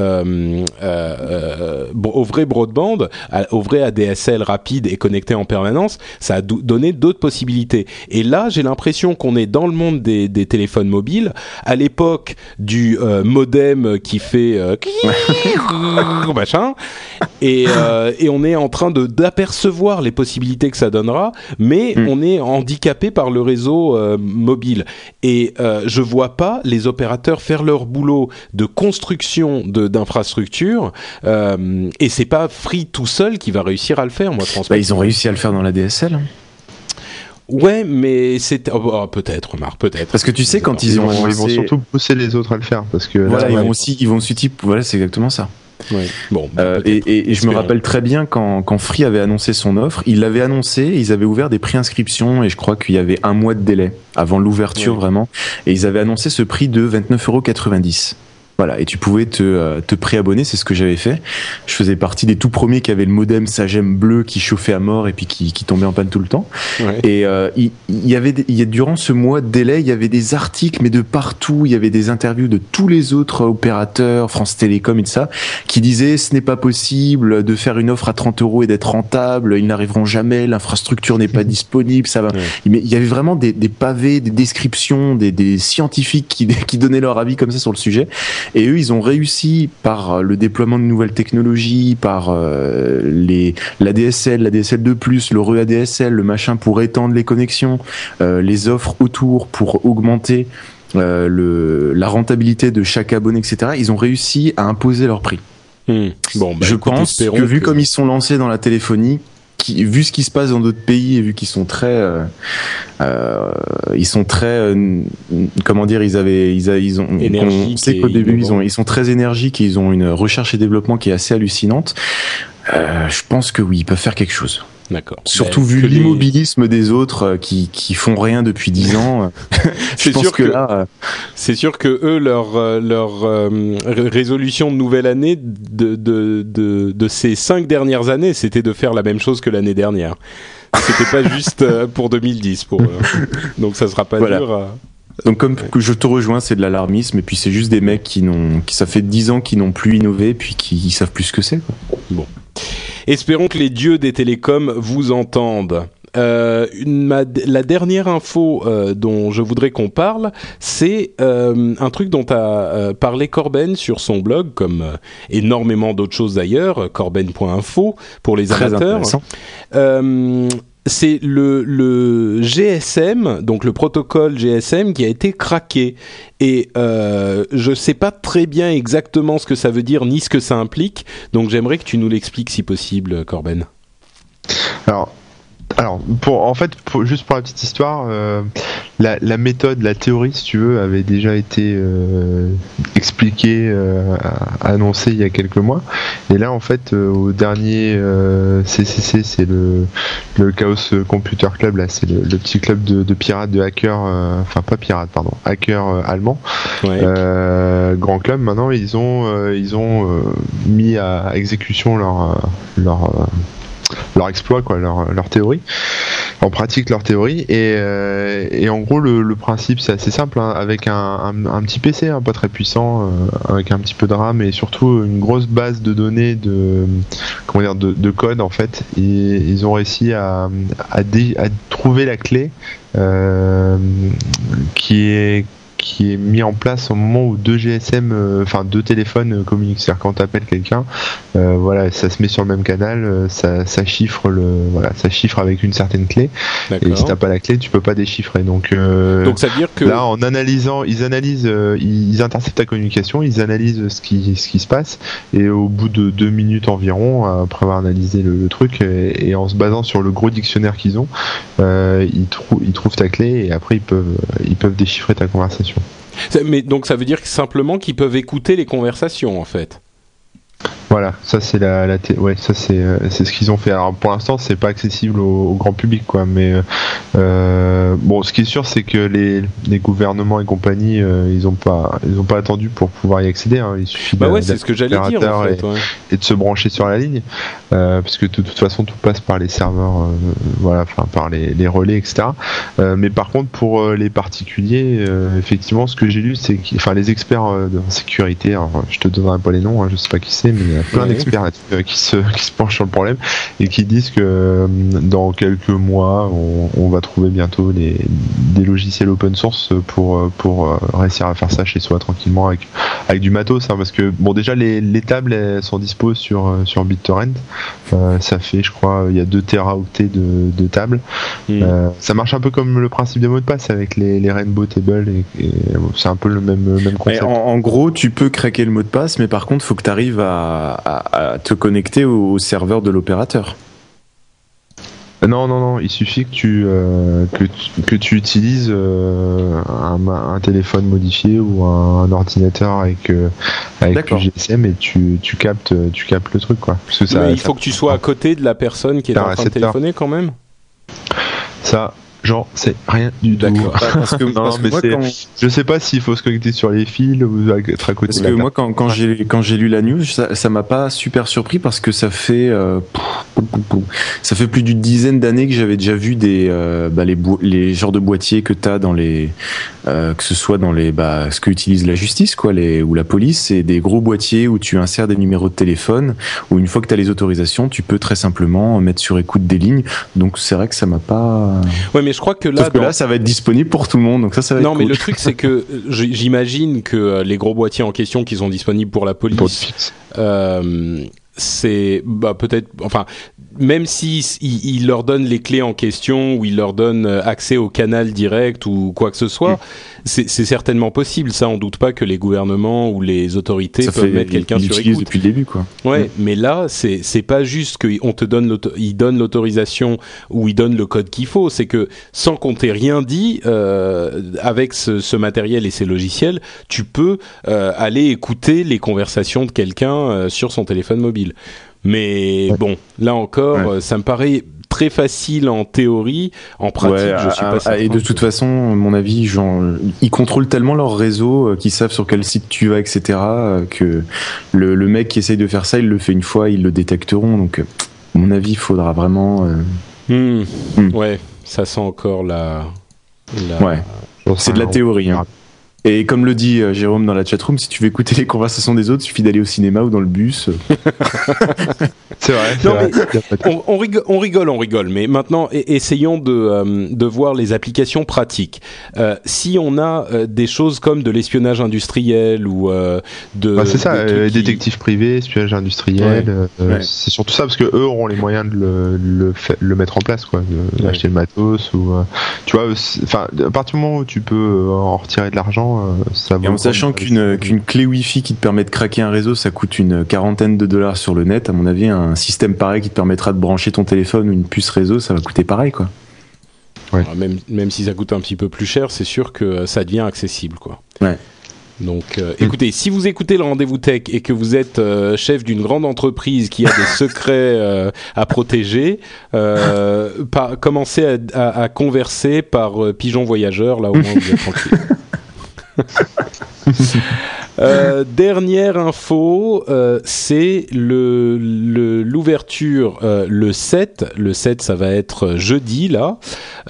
au vrai broadband, au vrai ADSL rapide et connecté en permanence, ça a donné d'autres possibilités. Et là, j'ai l'impression qu'on est dans le monde des téléphones mobiles. À l'époque du modem qui fait machin, et on est en train d'apercevoir les possibilités que ça donnera, mais on est handicapé par le réseau mobile. Et je vois pas les opérateurs faire leur boulot de construction d'infrastructures, et c'est pas Free tout seul qui va réussir à le faire, moi je pense. Ils ont réussi à le faire dans la DSL. Ouais, mais c'est peut-être, Marc, peut-être. Parce que tu sais, quand ils vont surtout pousser les autres à le faire, parce que voilà, ils vont aussi, voilà, c'est exactement ça. Ouais. Bon, et je me rappelle très bien quand Free avait annoncé son offre, ils l'avaient annoncé, ils avaient ouvert des préinscriptions et je crois qu'il y avait 1 mois de délai avant l'ouverture vraiment, et ils avaient annoncé ce prix de 29,90 €. Voilà, et tu pouvais te préabonner, c'est ce que j'avais fait. Je faisais partie des tout premiers qui avaient le modem Sagem bleu qui chauffait à mort et puis qui tombait en panne tout le temps. Ouais. Et durant ce mois de délai, il y avait des articles, mais de partout, il y avait des interviews de tous les autres opérateurs, France Télécom et tout ça, qui disaient ce n'est pas possible de faire une offre à 30 € et d'être rentable, ils n'arriveront jamais, l'infrastructure n'est pas disponible, ça va. Ouais. Mais il y avait vraiment des pavés, des descriptions, des scientifiques qui donnaient leur avis comme ça sur le sujet. Et eux, ils ont réussi par le déploiement de nouvelles technologies, par la DSL 2+, le re-ADSL, le machin pour étendre les connexions, les offres autour pour augmenter la rentabilité de chaque abonné, etc. Ils ont réussi à imposer leur prix. Bon, je pense que vu comme ils sont lancés dans la téléphonie, vu ce qui se passe dans d'autres pays et vu qu'ils sont très comment dire, ils ont on sait qu'au début ils sont très énergiques et ils ont une recherche et développement qui est assez hallucinante. Je pense que oui, ils peuvent faire quelque chose. D'accord. Surtout vu l'immobilisme des autres qui font rien depuis 10 ans. C'est sûr que eux leur résolution de nouvelle année de ces 5 dernières années, c'était de faire la même chose que l'année dernière. C'était pas juste pour 2010 pour eux. Donc ça sera pas dur à... Donc comme que je te rejoins, c'est de l'alarmisme et puis c'est juste des mecs qui ça fait 10 ans qu'ils n'ont plus innové puis qui savent plus ce que c'est, quoi. Bon. Espérons que les dieux des télécoms vous entendent. La dernière info dont je voudrais qu'on parle, c'est un truc dont a parlé Corben sur son blog, comme énormément d'autres choses d'ailleurs, corben.info pour les amateurs. C'est le GSM, donc le protocole GSM qui a été craqué. Et je sais pas très bien exactement ce que ça veut dire ni ce que ça implique, donc j'aimerais que tu nous l'expliques si possible, Corben. Alors juste pour la petite histoire, la méthode, la théorie, si tu veux, avait déjà été expliquée, annoncée il y a quelques mois. Et là, en fait, au dernier CCC, c'est le Chaos Computer Club, là, c'est le petit club de pirates, de hackers, enfin pas pirates, pardon, hackers allemands. Ouais. Grand club. Maintenant, ils ont mis à exécution leur exploit, quoi, leur théorie, en pratique leur théorie, et en gros le principe c'est assez simple, hein, avec un petit PC, hein, pas très puissant, avec un petit peu de RAM et surtout une grosse base de données de code, en fait, et ils ont réussi à trouver la clé qui est mis en place au moment où deux téléphones communiquent. C'est-à-dire quand t'appelles quelqu'un, voilà, ça se met sur le même canal, ça chiffre ça chiffre avec une certaine clé. D'accord. Et si t'as pas la clé, tu peux pas déchiffrer. Donc ça veut dire que là, en analysant, ils interceptent ta communication, ils analysent ce qui se passe, et au bout de 2 minutes environ, après avoir analysé le truc, et en se basant sur le gros dictionnaire qu'ils ont, ils trouvent ta clé, et après ils peuvent déchiffrer ta conversation. Mais donc ça veut dire simplement qu'ils peuvent écouter les conversations, en fait. Voilà, ça c'est ça c'est ce qu'ils ont fait. Alors pour l'instant, c'est pas accessible au grand public, quoi. Mais bon, ce qui est sûr, c'est que les gouvernements et compagnie, ils ont pas attendu pour pouvoir y accéder. Hein. Il suffit c'est ce que j'allais dire en fait, et de se brancher sur la ligne, parce que de toute façon, tout passe par les serveurs, par les relais, etc. Mais par contre, pour les particuliers, effectivement, ce que j'ai lu, c'est que, les experts de sécurité, alors, je te donnerai pas les noms, hein, je sais pas qui c'est, mais il y a plein d'experts qui se penchent sur le problème et qui disent que dans quelques mois on va trouver bientôt des logiciels open source pour réussir à faire ça chez soi tranquillement avec du matos, hein, parce que bon, déjà les tables elles sont dispo sur BitTorrent, ça fait, je crois, il y a 2 téraoctets de tables. Ça marche un peu comme le principe des mots de passe avec les Rainbow Tables et c'est un peu le même concept. En gros, tu peux craquer le mot de passe, mais par contre, faut que tu arrives à te connecter au serveur de l'opérateur. Non, il suffit que tu utilises un téléphone modifié ou un ordinateur avec du GSM et tu captes le truc, quoi. Parce que mais il faut que tu sois à côté de la personne qui est en train de téléphoner quand même. Ça, genre, c'est rien du tout. D'accord. Parce que moi, je sais pas s'il faut se connecter sur les fils ou être à côté. Parce que moi, quand j'ai lu la news, ça m'a pas super surpris parce que ça fait plus d'une dizaine d'années que j'avais déjà vu les genres de boîtiers que t'as dans les que ce soit dans les ce que utilise la justice, quoi, ou la police, c'est des gros boîtiers où tu insères des numéros de téléphone, où une fois que t'as les autorisations, tu peux très simplement mettre sur écoute des lignes. Donc c'est vrai que ça m'a pas. Ouais, mais je crois que là, sauf que là, ça va être disponible pour tout le monde, donc ça va être cool. Mais le truc, c'est que j'imagine que les gros boîtiers en question qui sont disponibles pour la police, c'est peut-être, même si il leur donne les clés en question ou il leur donne accès au canal direct ou quoi que ce soit, c'est certainement possible. Ça, on doute pas que les gouvernements ou les autorités peuvent mettre quelqu'un sur écoute depuis le début, quoi. Ouais, mais là, c'est pas juste qu'on te donne ils donnent l'autorisation ou ils donnent le code qu'il faut. C'est que sans qu'on t'ait rien dit, avec ce matériel et ces logiciels, tu peux aller écouter les conversations de quelqu'un sur son téléphone mobile. Mais bon, là encore, ça me paraît très facile en théorie, en pratique, je suis pas certain. Et de toute façon, à mon avis, ils contrôlent tellement leur réseau qu'ils savent sur quel site tu vas, etc., que le mec qui essaye de faire ça, il le fait une fois, ils le détecteront. Donc, à mon avis, il faudra vraiment... Ouais, ça sent encore la... Ouais, c'est de la théorie, hein. Et comme le dit Jérôme dans la chatroom, si tu veux écouter les conversations des autres, il suffit d'aller au cinéma ou dans le bus. C'est vrai. Mais on rigole. Mais maintenant, essayons de voir les applications pratiques. Si on a des choses comme de l'espionnage industriel ou c'est ça, détective privé, espionnage industriel. C'est surtout ça, parce que eux auront les moyens de le mettre en place, quoi, d'acheter le matos ou tu vois. À partir du moment où tu peux en retirer de l'argent. Et en sachant qu'une clé Wi-Fi qui te permet de craquer un réseau, ça coûte une quarantaine de dollars sur le net. À mon avis, un système pareil qui te permettra de brancher ton téléphone ou une puce réseau, ça va coûter pareil, quoi. Ouais. Même si ça coûte un petit peu plus cher, c'est sûr que ça devient accessible, quoi. Ouais. Donc, écoutez, si vous écoutez le Rendez-vous Tech et que vous êtes chef d'une grande entreprise qui a des secrets à protéger, commencez à converser par pigeon voyageur, là au moins vous êtes tranquille. Dernière info, c'est l'ouverture le 7. Le 7, ça va être jeudi là,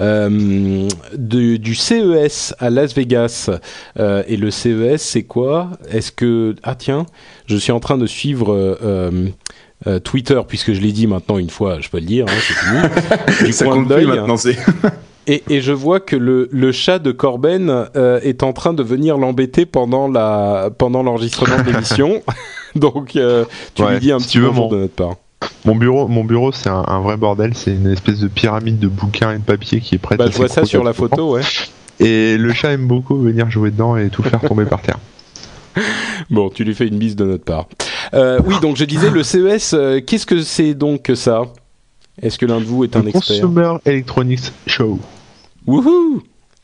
du CES à Las Vegas. Et le CES, c'est quoi ? Est-ce que je suis en train de suivre Twitter, puisque je l'ai dit maintenant une fois, je peux le dire, hein, c'est fini. Du ça coin compte de l'œil, plus maintenant, c'est. Et je vois que le chat de Corben est en train de venir l'embêter pendant l'enregistrement de l'émission. Donc tu lui dis un petit bonjour de notre part. Mon bureau, c'est un vrai bordel. C'est une espèce de pyramide de bouquins et de papier qui est prête. Je vois ça sur la photo, ouais. Et le chat aime beaucoup venir jouer dedans et tout faire tomber par terre. Bon, tu lui fais une bise de notre part. Oui, donc je disais le CES. Qu'est-ce que c'est donc que ça ? Est-ce que l'un de vous est un expert ? Consumer Electronics Show. Wouhou!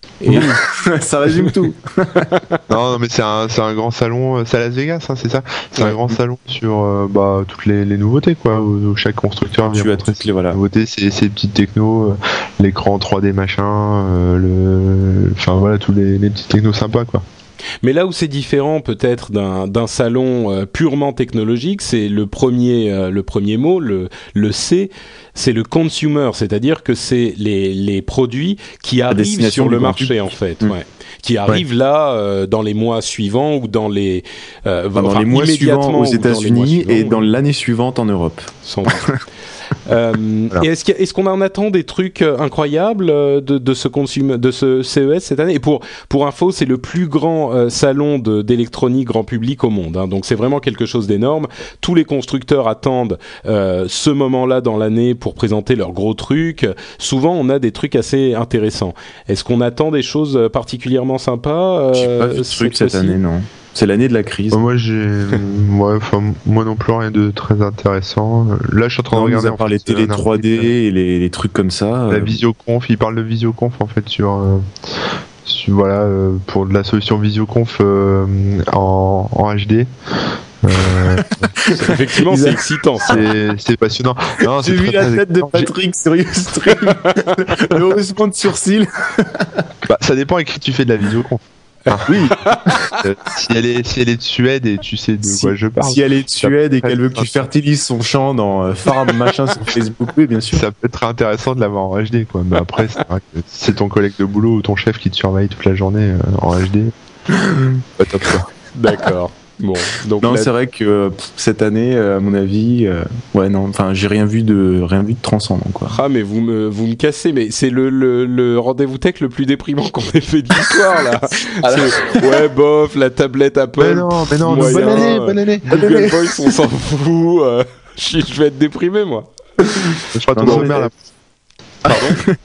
Et ça résume tout. Non, mais c'est un grand salon, c'est à Las Vegas, hein, c'est ça. C'est un grand salon sur toutes les nouveautés, quoi. Où chaque constructeur vient montrer ses nouveautés, ses petites technos, l'écran 3D machin, tous les petites technos sympas, quoi. Mais là où c'est différent peut-être d'un salon purement technologique, c'est le premier mot, le C, c'est le consumer, c'est-à-dire que c'est les produits qui arrivent sur le marché en fait, qui arrivent là dans les mois suivants ou dans les les mois suivants aux États-Unis et dans l'année suivante en Europe. Sans doute. Et est-ce qu'on en attend des trucs incroyables de ce CES cette année? Et pour info, c'est le plus grand salon d'électronique grand public au monde, hein, donc c'est vraiment quelque chose d'énorme. Tous les constructeurs attendent ce moment-là dans l'année pour présenter leurs gros trucs. Souvent, on a des trucs assez intéressants. Est-ce qu'on attend des choses particulièrement sympas j'ai pas vu de trucs cette année, non. C'est l'année de la crise. Moi non plus rien de très intéressant. Là, je suis en train de regarder. On a parlé télé 3D et les trucs comme ça. La visioconf, il parle de visioconf en fait pour de la solution visioconf en HD. Effectivement, c'est excitant. C'est passionnant. Non, j'ai vu la tête de Patrick sur Ustream. Le haussement de sourcil. Ça dépend avec qui tu fais de la visioconf. Oui. Si elle est de Suède et tu sais de quoi je parle. Si elle est de Suède et qu'elle veut que tu fertilises son champ dans Farm machin sur Facebook, oui, bien sûr. Ça peut être intéressant de l'avoir en HD, quoi. Mais après, c'est ton collègue de boulot ou ton chef qui te surveille toute la journée en HD. Pas top, quoi. D'accord. Bon, donc non, c'est vrai que cette année, à mon avis, j'ai rien vu de transcendant, quoi. Ah, mais vous me cassez, mais c'est le rendez-vous tech le plus déprimant qu'on ait fait de l'histoire, là. Ouais, bof, la tablette Apple. Mais non, bonne année. Google Voice, on s'en fout. Je vais être déprimé, moi. Je ferai ton sommaire là. Pardon.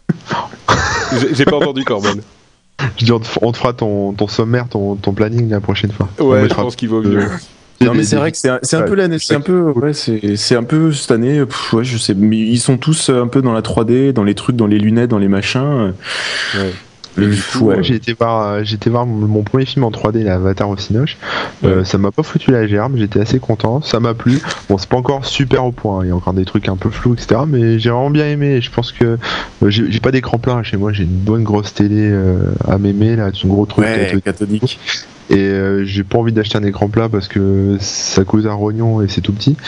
J'ai pas entendu, Corben. Je dis, on te fera ton sommaire, ton planning la prochaine fois. Ouais, je pense qu'il vaut mieux. Non, mais c'est vrai que c'est un peu l'année, c'est un peu cette année, je sais, mais ils sont tous un peu dans la 3D, dans les trucs, dans les lunettes, dans les machins. Ouais. J'ai été voir mon premier film en 3D, l'Avatar au Cinoche. Ça m'a pas foutu la gerbe, j'étais assez content, ça m'a plu. Bon, c'est pas encore super au point, il y a encore des trucs un peu flous, etc. Mais j'ai vraiment bien aimé. Et je pense que j'ai pas d'écran plat chez moi, j'ai une bonne grosse télé à mémé, là, un gros truc cathodique. Et j'ai pas envie d'acheter un écran plat parce que ça coûte un rognon et c'est tout petit.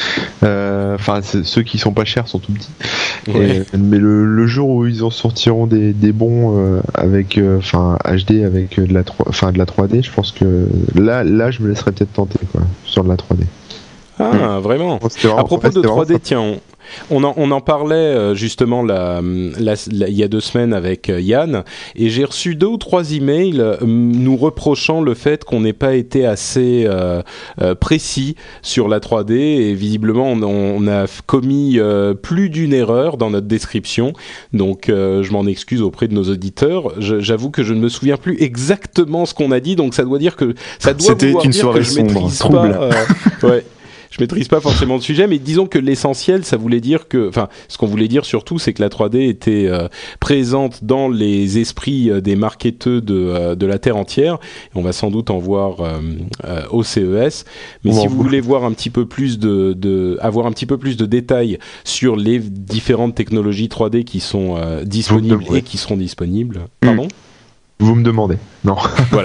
Ceux qui sont pas chers sont tout petits. Ouais. Mais le jour où ils en sortiront des bons avec HD avec de la 3D, je pense que là je me laisserai peut-être tenter, quoi, sur de la 3D. Ah, vraiment. À propos de 3D, tiens, on en parlait justement il y a 2 semaines avec Yann, et j'ai reçu 2 ou 3 emails nous reprochant le fait qu'on n'ait pas été assez précis sur la 3D, et visiblement on a commis plus d'une erreur dans notre description, donc je m'en excuse auprès de nos auditeurs. J'avoue que je ne me souviens plus exactement ce qu'on a dit, donc ça doit dire que c'était une soirée sombre, trouble. Ouais. Je maîtrise pas forcément le sujet, mais disons que l'essentiel, ça voulait dire que, ce qu'on voulait dire surtout, c'est que la 3D était présente dans les esprits des marketeurs de la terre entière. Et on va sans doute en voir au CES. Mais si vous voulez voir un petit peu plus avoir un petit peu plus de détails sur les différentes technologies 3D qui sont disponibles et qui seront disponibles. Pardon ? Vous me demandez. Non. Voilà.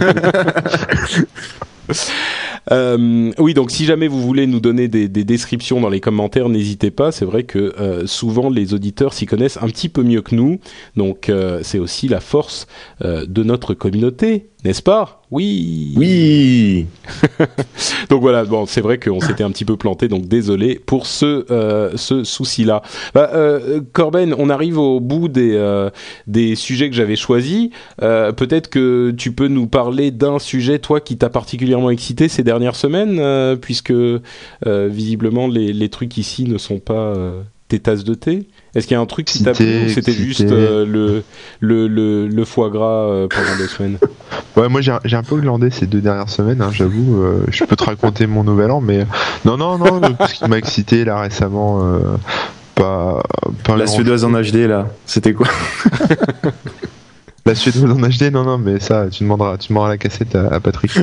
Oui, donc si jamais vous voulez nous donner des descriptions dans les commentaires, n'hésitez pas. C'est vrai que souvent les auditeurs s'y connaissent un petit peu mieux que nous, donc c'est aussi la force de notre communauté, n'est-ce pas ? Oui. Donc voilà, bon, c'est vrai qu'on s'était un petit peu planté, donc désolé pour ce souci-là. Corben, on arrive au bout des sujets que j'avais choisis. Peut-être que tu peux nous parler d'un sujet, toi, qui t'a particulièrement excité ces dernières semaines, puisque visiblement les trucs ici ne sont pas tes tasses de thé. Est-ce qu'il y a un truc qui t'a plu, ou c'était juste le foie gras pendant 2 semaines? Ouais, moi j'ai un peu glandé ces 2 dernières semaines, hein, j'avoue. Je peux te raconter mon nouvel an, mais non. Ce qui m'a excité là récemment, pas la suédoise en HD là, c'était quoi? La suédoise en HD, non, mais ça, tu demanderas la cassette à Patrick.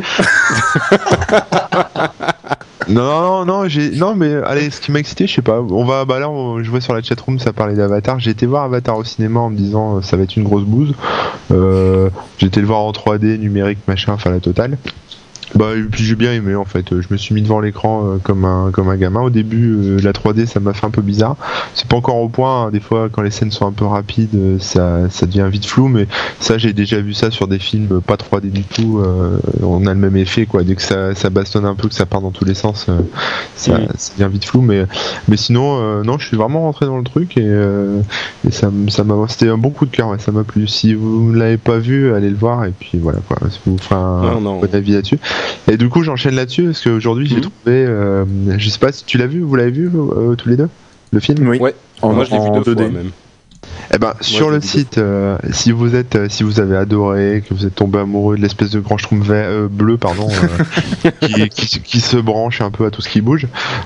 Non, mais allez, ce qui m'a excité, je sais pas. Je vois sur la chatroom, ça parlait d'Avatar. J'ai été voir Avatar au cinéma en me disant, ça va être une grosse bouse. J'ai été le voir en 3D, numérique, machin, enfin la totale. Et puis j'ai bien aimé en fait. Je me suis mis devant l'écran comme un gamin. Au début, la 3D ça m'a fait un peu bizarre. C'est pas encore au point. Hein. Des fois, quand les scènes sont un peu rapides, ça devient vite flou. Mais ça, j'ai déjà vu ça sur des films pas 3D du tout. On a le même effet quoi. Dès que ça bastonne un peu, que ça part dans tous les sens, ça devient vite flou. Mais sinon, non, je suis vraiment rentré dans le truc et ça m'a. C'était un bon coup de cœur. Ouais, ça m'a plu. Si vous ne l'avez pas vu, allez le voir et puis voilà quoi. Ça vous fera un bon avis là-dessus. Et du coup j'enchaîne là-dessus parce qu'aujourd'hui j'ai trouvé je sais pas si tu l'as vu, vous l'avez vu tous les deux le film? Oui. Ouais. Moi je l'ai vu 2 fois même. Sur le site, si vous avez adoré, que vous êtes tombé amoureux de l'espèce de grand schtroumpf bleu, qui se branche un peu à tout ce qui bouge,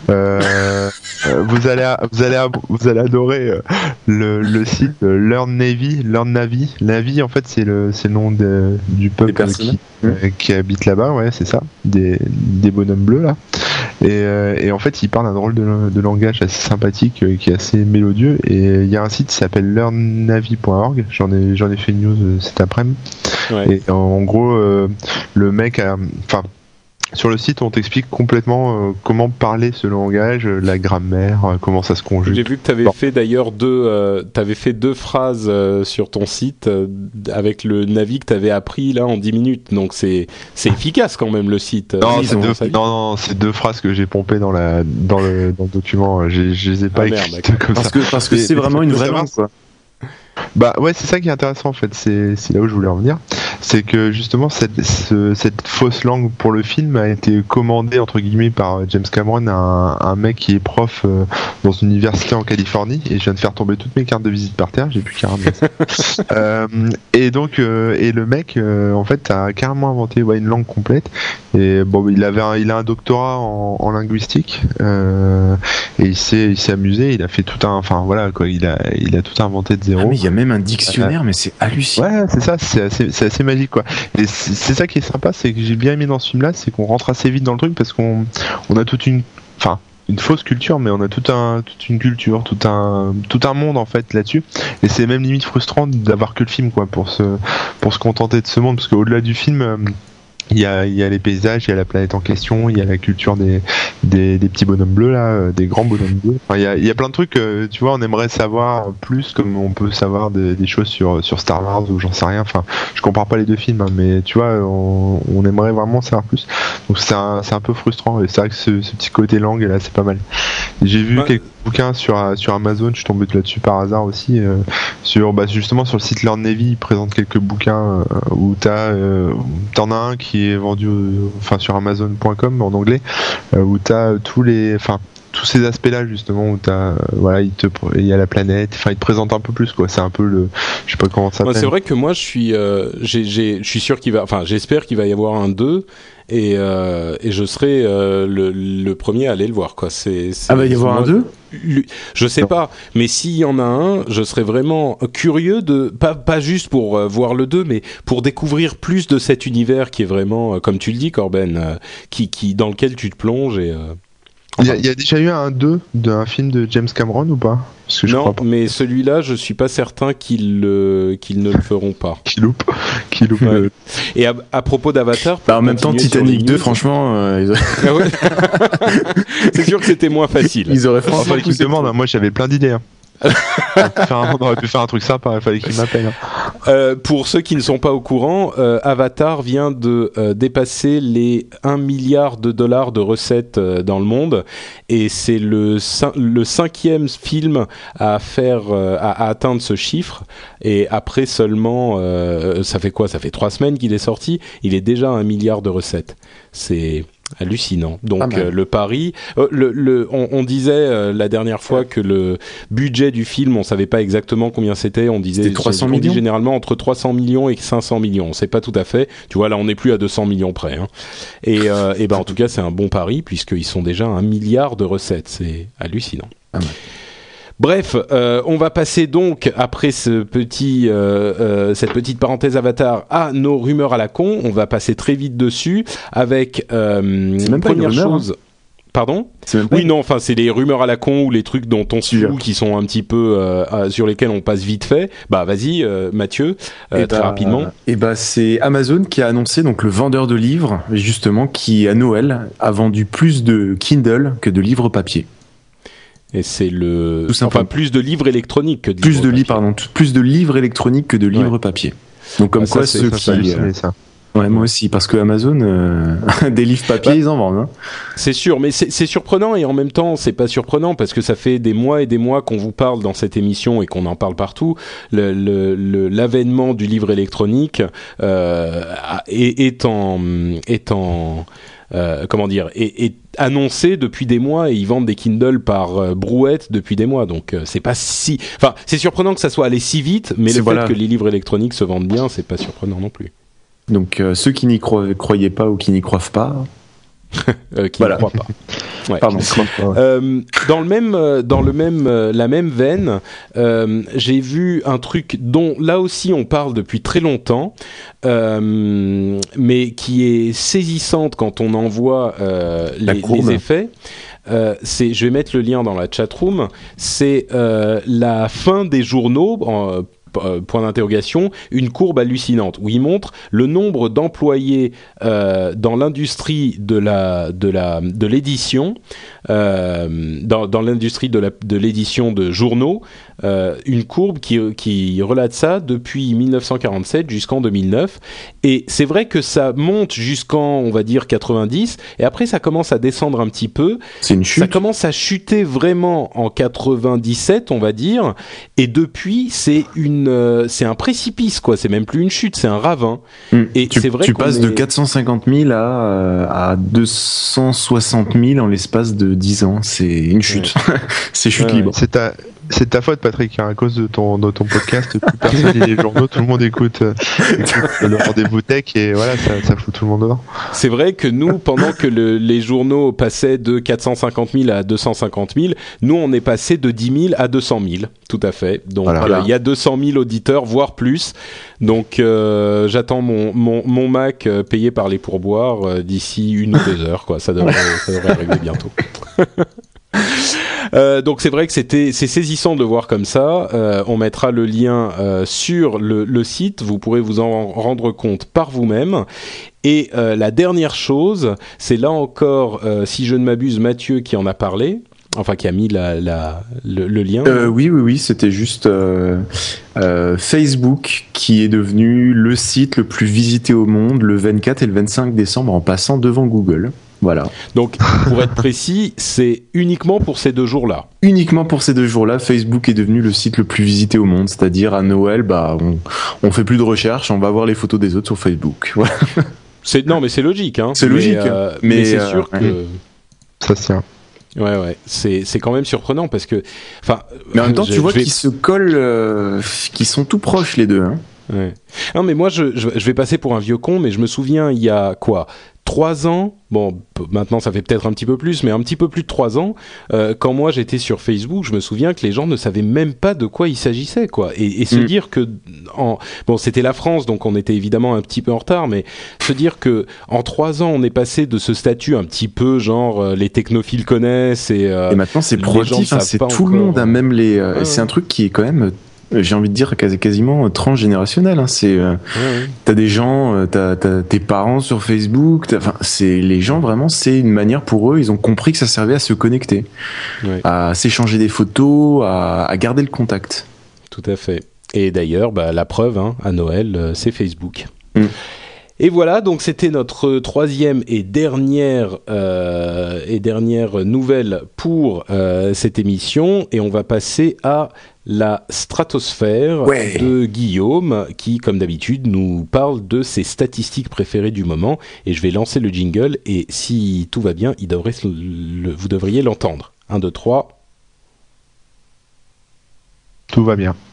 vous allez adorer le site Learn Navy. Navy en fait c'est le nom du peuple qui habite là-bas, ouais c'est ça, des bonhommes bleus là. Et en fait il parle un drôle de langage assez sympathique qui est assez mélodieux, et il y a un site qui s'appelle learnnavi.org. J'en ai fait une news cet après-midi. Ouais. Et en gros le mec sur le site, on t'explique complètement comment parler ce langage, la grammaire, comment ça se conjugue. J'ai vu que tu avais fait d'ailleurs deux phrases sur ton site avec le Navi que tu avais appris là en 10 minutes. Donc c'est efficace quand même le site. Non, c'est 2 phrases que j'ai pompées dans le document. Je les ai pas écrites comme ça. Parce que c'est vraiment une vraie langue quoi. Ouais, c'est ça qui est intéressant en fait, c'est là où je voulais en venir. C'est que justement cette fausse langue pour le film a été commandée entre guillemets par James Cameron à un mec qui est prof dans une université en Californie, et je viens de faire tomber toutes mes cartes de visite par terre, j'ai plus qu'à ramener ça. Et donc le mec en fait a carrément inventé une langue complète, et il a un doctorat en linguistique, et il s'est amusé, il a fait tout un il a tout inventé de zéro. Mais il y a même un dictionnaire, mais c'est hallucinant. Ouais, c'est ça, c'est assez magique quoi. Et c'est ça qui est sympa, c'est que j'ai bien aimé dans ce film là, c'est qu'on rentre assez vite dans le truc parce qu'on a toute une fausse culture, mais on a toute une culture, tout un monde en fait là-dessus, et c'est même limite frustrant d'avoir que le film quoi pour se contenter de ce monde, parce qu'au-delà du film il y a les paysages, il y a la planète en question, il y a la culture des petits bonhommes bleus là, des grands bonhommes bleus. Enfin, il y a plein de trucs, tu vois, on aimerait savoir plus, comme on peut savoir des choses sur Star Wars ou j'en sais rien. Enfin, je compare pas les 2 films, hein, mais tu vois, on aimerait vraiment savoir plus. Donc c'est un peu frustrant, et c'est vrai que ce petit côté langue là, c'est pas mal. J'ai vu quelques bouquins sur Amazon, je suis tombé là-dessus par hasard aussi, justement sur le site Learn Navy, ils présentent quelques bouquins où t'en as un qui est vendu sur Amazon.com en anglais, où t'as tous ces aspects-là justement, où il y a la planète, il te présente un peu plus quoi. C'est un peu je sais pas comment ça s'appelle. C'est vrai que moi je suis sûr j'espère qu'il va y avoir un 2. Et je serai le premier à aller le voir quoi. Il va y avoir un 2 ? Je sais pas, mais s'il y en a un, je serais vraiment curieux de pas juste pour voir le 2, mais pour découvrir plus de cet univers qui est vraiment, comme tu le dis Corben, qui dans lequel tu te plonges et. Il y a déjà eu un 2 d'un film de James Cameron ou pas? Parce que je crois pas. Mais celui-là, je suis pas certain qu'ils ne le feront pas. Qui loupe. Ouais. Et à propos d'Avatar, en même temps, Titanic 2, franchement, c'est sûr que c'était moins facile. Ils auraient fait. Fallait qu'ils se demandent. Moi, j'avais plein d'idées. On aurait pu faire un truc sympa, il fallait qu'il m'appelle. Pour ceux qui ne sont pas au courant, Avatar vient de dépasser les $1 milliard de recettes dans le monde, et c'est le 5e film à atteindre ce chiffre, et après seulement ça fait 3 semaines qu'il est sorti, il est déjà à $1 milliard de recettes. C'est hallucinant. Donc le pari, on disait la dernière fois que le budget du film, on savait pas exactement combien c'était. On disait 300 millions. On dit généralement entre 300 millions et 500 millions. On sait pas tout à fait. Tu vois, là on n'est plus à 200 millions près. Hein. Et en tout cas c'est un bon pari puisqu'ils sont déjà à $1 milliard de recettes. C'est hallucinant. Bref, on va passer donc après cette petite parenthèse Avatar à nos rumeurs à la con. On va passer très vite dessus avec une première chose. Hein. Pardon ? Oui, non, enfin, c'est les rumeurs à la con ou les trucs dont on se fout qui sont un petit peu sur lesquels on passe vite fait. Bah, vas-y, Mathieu, très rapidement. C'est Amazon qui a annoncé donc le vendeur de livres, justement, qui à Noël a vendu plus de Kindle que de livres papier. Et c'est plus de livres électroniques que de livres papier. Plus de livres électroniques que de livres papier. Donc comme quoi ceux qui ça. Ouais, moi aussi, parce que Amazon, des livres papier, ils en vendent. Hein. C'est sûr, mais c'est surprenant et en même temps, c'est pas surprenant parce que ça fait des mois et des mois qu'on vous parle dans cette émission et qu'on en parle partout. L'avènement du livre électronique est annoncé depuis des mois et ils vendent des Kindle par brouette depuis des mois. Donc c'est pas si, enfin, c'est surprenant que ça soit allé si vite, mais le fait que les livres électroniques se vendent bien, c'est pas surprenant non plus. Donc ceux qui n'y croyaient pas ou qui n'y croient pas, n'y croient pas. Ouais. Pardon. La même veine, j'ai vu un truc dont là aussi on parle depuis très longtemps, mais qui est saisissante quand on en voit les effets. Je vais mettre le lien dans la chatroom. C'est la fin des journaux. Point d'interrogation, une courbe hallucinante où il montre le nombre d'employés dans l'industrie de l'édition, dans l'industrie de l'édition de journaux, une courbe qui relate ça depuis 1947 jusqu'en 2009. Et c'est vrai que ça monte jusqu'en, on va dire, 90, et après ça commence à descendre un petit peu. C'est une chute. Ça commence à chuter vraiment en 97, on va dire, et depuis c'est un précipice, quoi. C'est même plus une chute, c'est un ravin. Et c'est vrai tu passes de 450 000 à 260 000 en l'espace de 10 ans. C'est une chute. Ouais. C'est chute libre. C'est ta faute, Patrick, à cause de ton podcast, plus personne lit les journaux, tout le monde écoute le rendez-vous tech et voilà, ça fout tout le monde dedans. C'est vrai que nous, pendant que les journaux passaient de 450 000 à 250 000, nous on est passé de 10 000 à 200 000, tout à fait. Donc il y a 200 000 auditeurs, voire plus. Donc j'attends mon Mac payé par les pourboires d'ici 1 ou 2 heures, quoi. Ça devrait arriver bientôt. Donc c'est vrai que c'est saisissant de le voir comme ça. On mettra le lien sur le site. Vous pourrez vous en rendre compte par vous-même. Et la dernière chose, c'est là encore, si je ne m'abuse, Mathieu qui en a parlé. Enfin, qui a mis le lien. Oui, c'était juste Facebook qui est devenu le site le plus visité au monde le 24 et le 25 décembre en passant devant Google. Voilà. Donc, pour être précis, c'est uniquement pour ces 2 jours-là. Uniquement pour ces 2 jours-là, Facebook est devenu le site le plus visité au monde. C'est-à-dire, à Noël, on fait plus de recherche, on va voir les photos des autres sur Facebook. Voilà. Non, mais c'est logique, hein. C'est logique. Mais c'est sûr que... Ça se tient. Ouais, c'est quand même surprenant parce que... Mais en même temps, tu vois qu'ils se collent, qu'ils sont tout proches, les deux, hein. Ouais. Non, mais moi, je vais passer pour un vieux con, mais je me souviens, il y a 3 ans, bon, maintenant ça fait peut-être un petit peu plus, mais un petit peu plus de 3 ans, quand moi j'étais sur Facebook, je me souviens que les gens ne savaient même pas de quoi il s'agissait, quoi. Et se dire que, bon, c'était la France, donc on était évidemment un petit peu en retard, mais se dire que en 3 ans, on est passé de ce statut un petit peu genre les technophiles connaissent et maintenant c'est proactif, c'est tout le monde, hein, même c'est un truc qui est quand même... J'ai envie de dire quasiment transgénérationnel. Hein. T'as des gens, t'as tes parents sur Facebook. Les gens vraiment, c'est une manière pour eux. Ils ont compris que ça servait à se connecter, à s'échanger des photos, à garder le contact. Tout à fait. Et d'ailleurs, la preuve, hein, à Noël, c'est Facebook. Et voilà, donc c'était notre 3e et dernière nouvelle pour cette émission. Et on va passer à la stratosphère de Guillaume, qui, comme d'habitude, nous parle de ses statistiques préférées du moment. Et je vais lancer le jingle, et si tout va bien, vous devriez l'entendre. 1, 2, 3. Tout va bien.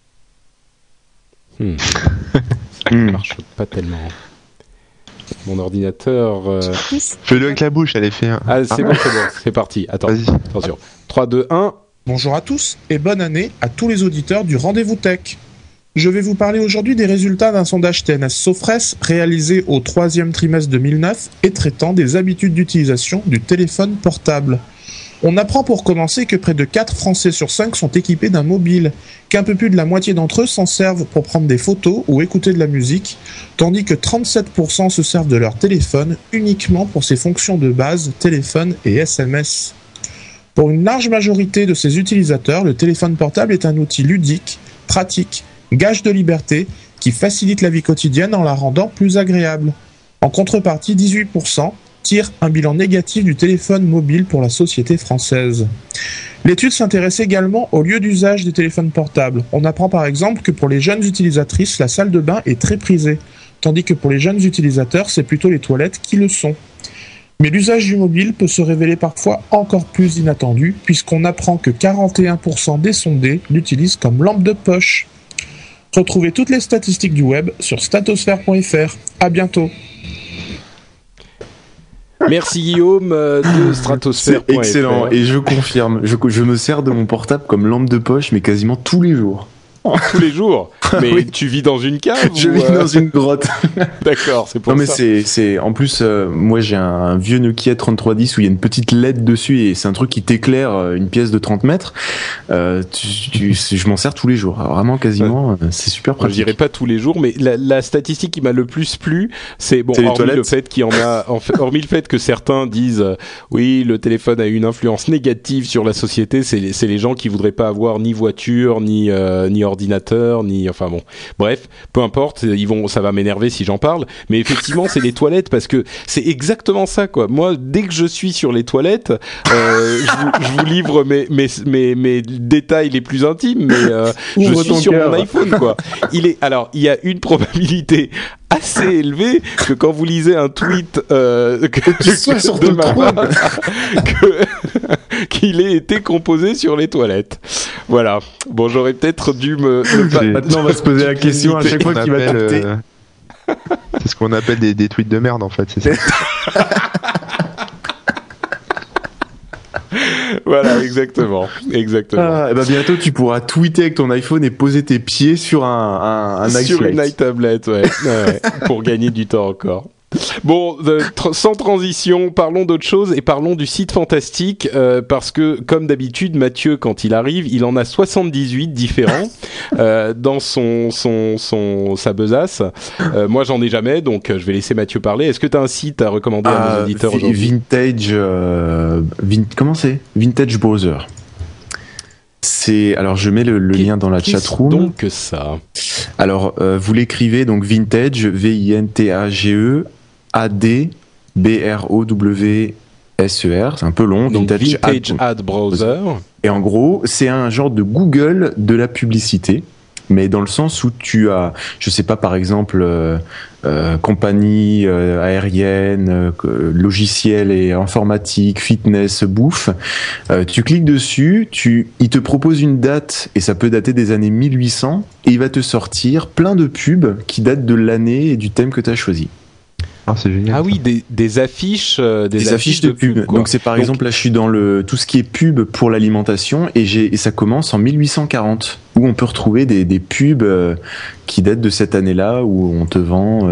Ça marche pas tellement. Mon ordinateur... Fais-le avec la bouche, allez, fais un... Ah, c'est bon, c'est parti. Attends, vas-y. Attention. 3, 2, 1... Bonjour à tous et bonne année à tous les auditeurs du Rendez-vous Tech. Je vais vous parler aujourd'hui des résultats d'un sondage TNS Sofres réalisé au 3e trimestre 2009 et traitant des habitudes d'utilisation du téléphone portable. On apprend pour commencer que près de 4 Français sur 5 sont équipés d'un mobile, qu'un peu plus de la moitié d'entre eux s'en servent pour prendre des photos ou écouter de la musique, tandis que 37% se servent de leur téléphone uniquement pour ses fonctions de base, téléphone et SMS. Pour une large majorité de ces utilisateurs, le téléphone portable est un outil ludique, pratique, gage de liberté, qui facilite la vie quotidienne en la rendant plus agréable. En contrepartie, 18% tirent un bilan négatif du téléphone mobile pour la société française. L'étude s'intéresse également au lieu d'usage des téléphones portables. On apprend par exemple que pour les jeunes utilisatrices, la salle de bain est très prisée, tandis que pour les jeunes utilisateurs, c'est plutôt les toilettes qui le sont. Mais l'usage du mobile peut se révéler parfois encore plus inattendu, puisqu'on apprend que 41% des sondés l'utilisent comme lampe de poche. Retrouvez toutes les statistiques du web sur statosphère.fr. À bientôt. Merci Guillaume de Stratosphère.fr. C'est excellent, et je confirme, je me sers de mon portable comme lampe de poche, mais quasiment tous les jours. Tous les jours. Mais oui. Tu vis dans une cave? Je vis dans une grotte. D'accord, c'est pour ça. Non, mais c'est, en plus, moi j'ai un vieux Nokia 3310 où il y a une petite LED dessus et c'est un truc qui t'éclaire une pièce de 30 mètres. Je m'en sers tous les jours. Alors, vraiment, quasiment, c'est super pratique. Je dirais pas tous les jours, mais la statistique qui m'a le plus plu, c'est hormis le fait qu'il y en a, hormis le fait que certains disent, oui, le téléphone a une influence négative sur la société, c'est les gens qui voudraient pas avoir ni voiture, ni ordinateur, enfin bon, bref, peu importe, ça va m'énerver si j'en parle, mais effectivement c'est les toilettes, parce que c'est exactement ça quoi. Moi, dès que je suis sur les toilettes, je vous livre mes détails les plus intimes, mais je suis sur mon iPhone quoi. Il y a une probabilité assez élevé que quand vous lisez un tweet de ma part, qu'il ait été composé sur les toilettes. Voilà. Bon, j'aurais peut-être dû Maintenant, on va se poser la question à chaque fois qu'il va tweeter. C'est ce qu'on appelle des tweets de merde, en fait, c'est ça. Voilà, exactement. Ah, et bientôt, tu pourras tweeter avec ton iPhone et poser tes pieds sur un sur une iTablette, ouais, pour gagner du temps encore. Bon, sans transition, parlons d'autre chose et parlons du site fantastique, parce que, comme d'habitude, Mathieu, quand il arrive, il en a 78 différents dans sa besace. Moi, j'en ai jamais, donc je vais laisser Mathieu parler. Est-ce que tu as un site à recommander à nos auditeurs aujourd'hui? Comment c'est? Vintage Browser. Alors je mets le lien dans la chatroom. Donc ça. Alors vous l'écrivez donc Vintage, VINTAGE ADBROWSER, c'est un peu long. Donc Vintage Ad Browser. Et en gros, c'est un genre de Google de la publicité, mais dans le sens où tu as, je sais pas, par exemple, compagnie aérienne, logiciel et informatique, fitness, bouffe. Tu cliques dessus, il te propose une date, et ça peut dater des années 1800, et il va te sortir plein de pubs qui datent de l'année et du thème que tu as choisi. Ah, c'est génial. Ah oui, des affiches, des affiches de pub. Donc c'est par exemple, là je suis dans tout ce qui est pub pour l'alimentation, et ça commence en 1840, où on peut retrouver des pubs qui datent de cette année-là, où on te vend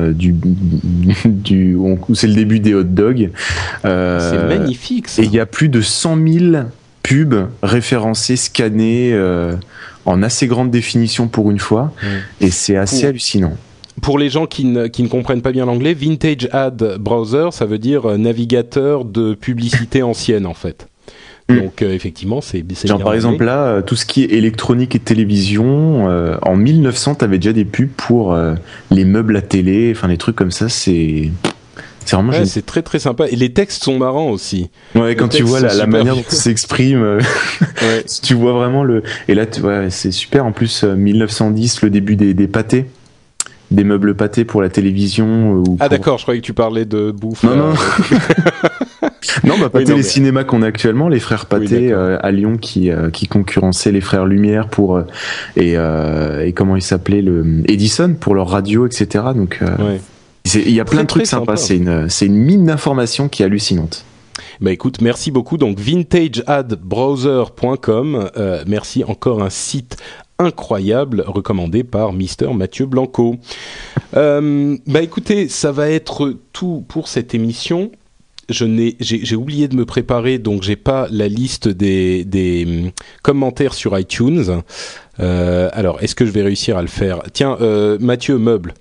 où c'est le début des hot dogs. C'est magnifique ça. Et il y a plus de 100 000 pubs référencées, scannées en assez grande définition pour une fois, et c'est assez hallucinant. Pour les gens qui ne comprennent pas bien l'anglais, Vintage Ad Browser, ça veut dire navigateur de publicité ancienne en fait. Donc effectivement, c'est genre par exemple là, tout ce qui est électronique et télévision, en 1900, t'avais déjà des pubs pour les meubles à télé, enfin les trucs comme ça, c'est vraiment génial. C'est très très sympa, et les textes sont marrants aussi. Ouais, quand tu vois la manière dont ils s'expriment, tu vois vraiment et là c'est super. En plus 1910, le début des pâtés. Des meubles pâtés pour la télévision. D'accord, je croyais que tu parlais de bouffe. Non. Non, Pathé, les cinémas qu'on a actuellement, les frères Pathé à Lyon qui concurrençaient les frères Lumière et comment ils s'appelaient, Edison pour leur radio, etc. Donc il y a plein de trucs sympas. C'est une mine d'informations qui est hallucinante. Bah écoute, merci beaucoup. Donc vintageadbrowser.com. Merci, encore un site incroyable recommandé par Mister Mathieu Blanco. Bah écoutez, ça va être tout pour cette émission. J'ai oublié de me préparer, donc j'ai pas la liste des commentaires sur iTunes. Alors, est-ce que je vais réussir à le faire ? Tiens, Mathieu, meuble.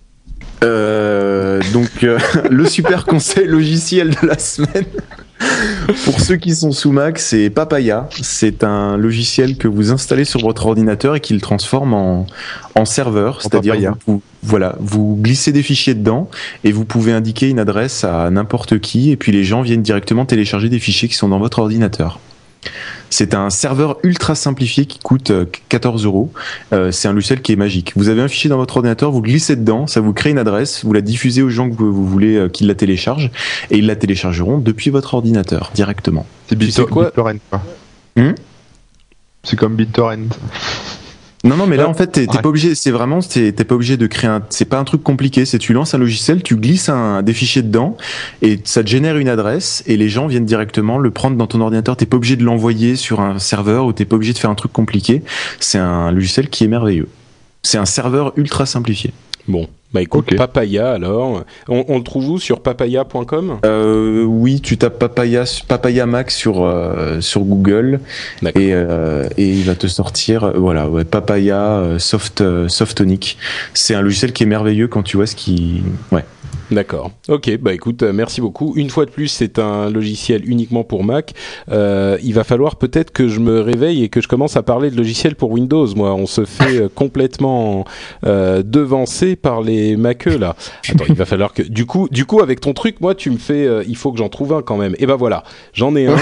Donc le super conseil logiciel de la semaine pour ceux qui sont sous Mac, c'est Papaya. C'est un logiciel que vous installez sur votre ordinateur et qui le transforme en serveur, c'est-à-dire vous glissez des fichiers dedans et vous pouvez indiquer une adresse à n'importe qui et puis les gens viennent directement télécharger des fichiers qui sont dans votre ordinateur. C'est un serveur ultra simplifié qui coûte 14 €. C'est un logiciel qui est magique. Vous avez un fichier dans votre ordinateur, vous glissez dedans, ça vous crée une adresse, vous la diffusez aux gens que vous voulez qu'ils la téléchargent, et ils la téléchargeront depuis votre ordinateur directement. C'est BitTorrent, quoi. C'est comme BitTorrent. Non, mais là, en fait, t'es pas obligé, t'es pas obligé de créer c'est pas un truc compliqué, c'est tu lances un logiciel, tu glisses des fichiers dedans, et ça te génère une adresse, et les gens viennent directement le prendre dans ton ordinateur. T'es pas obligé de l'envoyer sur un serveur, ou t'es pas obligé de faire un truc compliqué. C'est un logiciel qui est merveilleux. C'est un serveur ultra simplifié. Bon. Bah écoute, okay. Papaya alors, on le trouve où, sur papaya.com ? Oui, tu tapes Papaya Mac sur Google et il va te sortir Papaya Softonic. C'est un logiciel qui est merveilleux quand tu vois ce qui D'accord. Ok, bah écoute, merci beaucoup. Une fois de plus, c'est un logiciel uniquement pour Mac. Il va falloir peut-être que je me réveille et que je commence à parler de logiciels pour Windows. Moi, on se fait complètement devancer par les Maceux là. Attends, il va falloir que du coup, avec ton truc, moi, tu me fais. Il faut que j'en trouve un quand même. Et ben voilà, j'en ai un.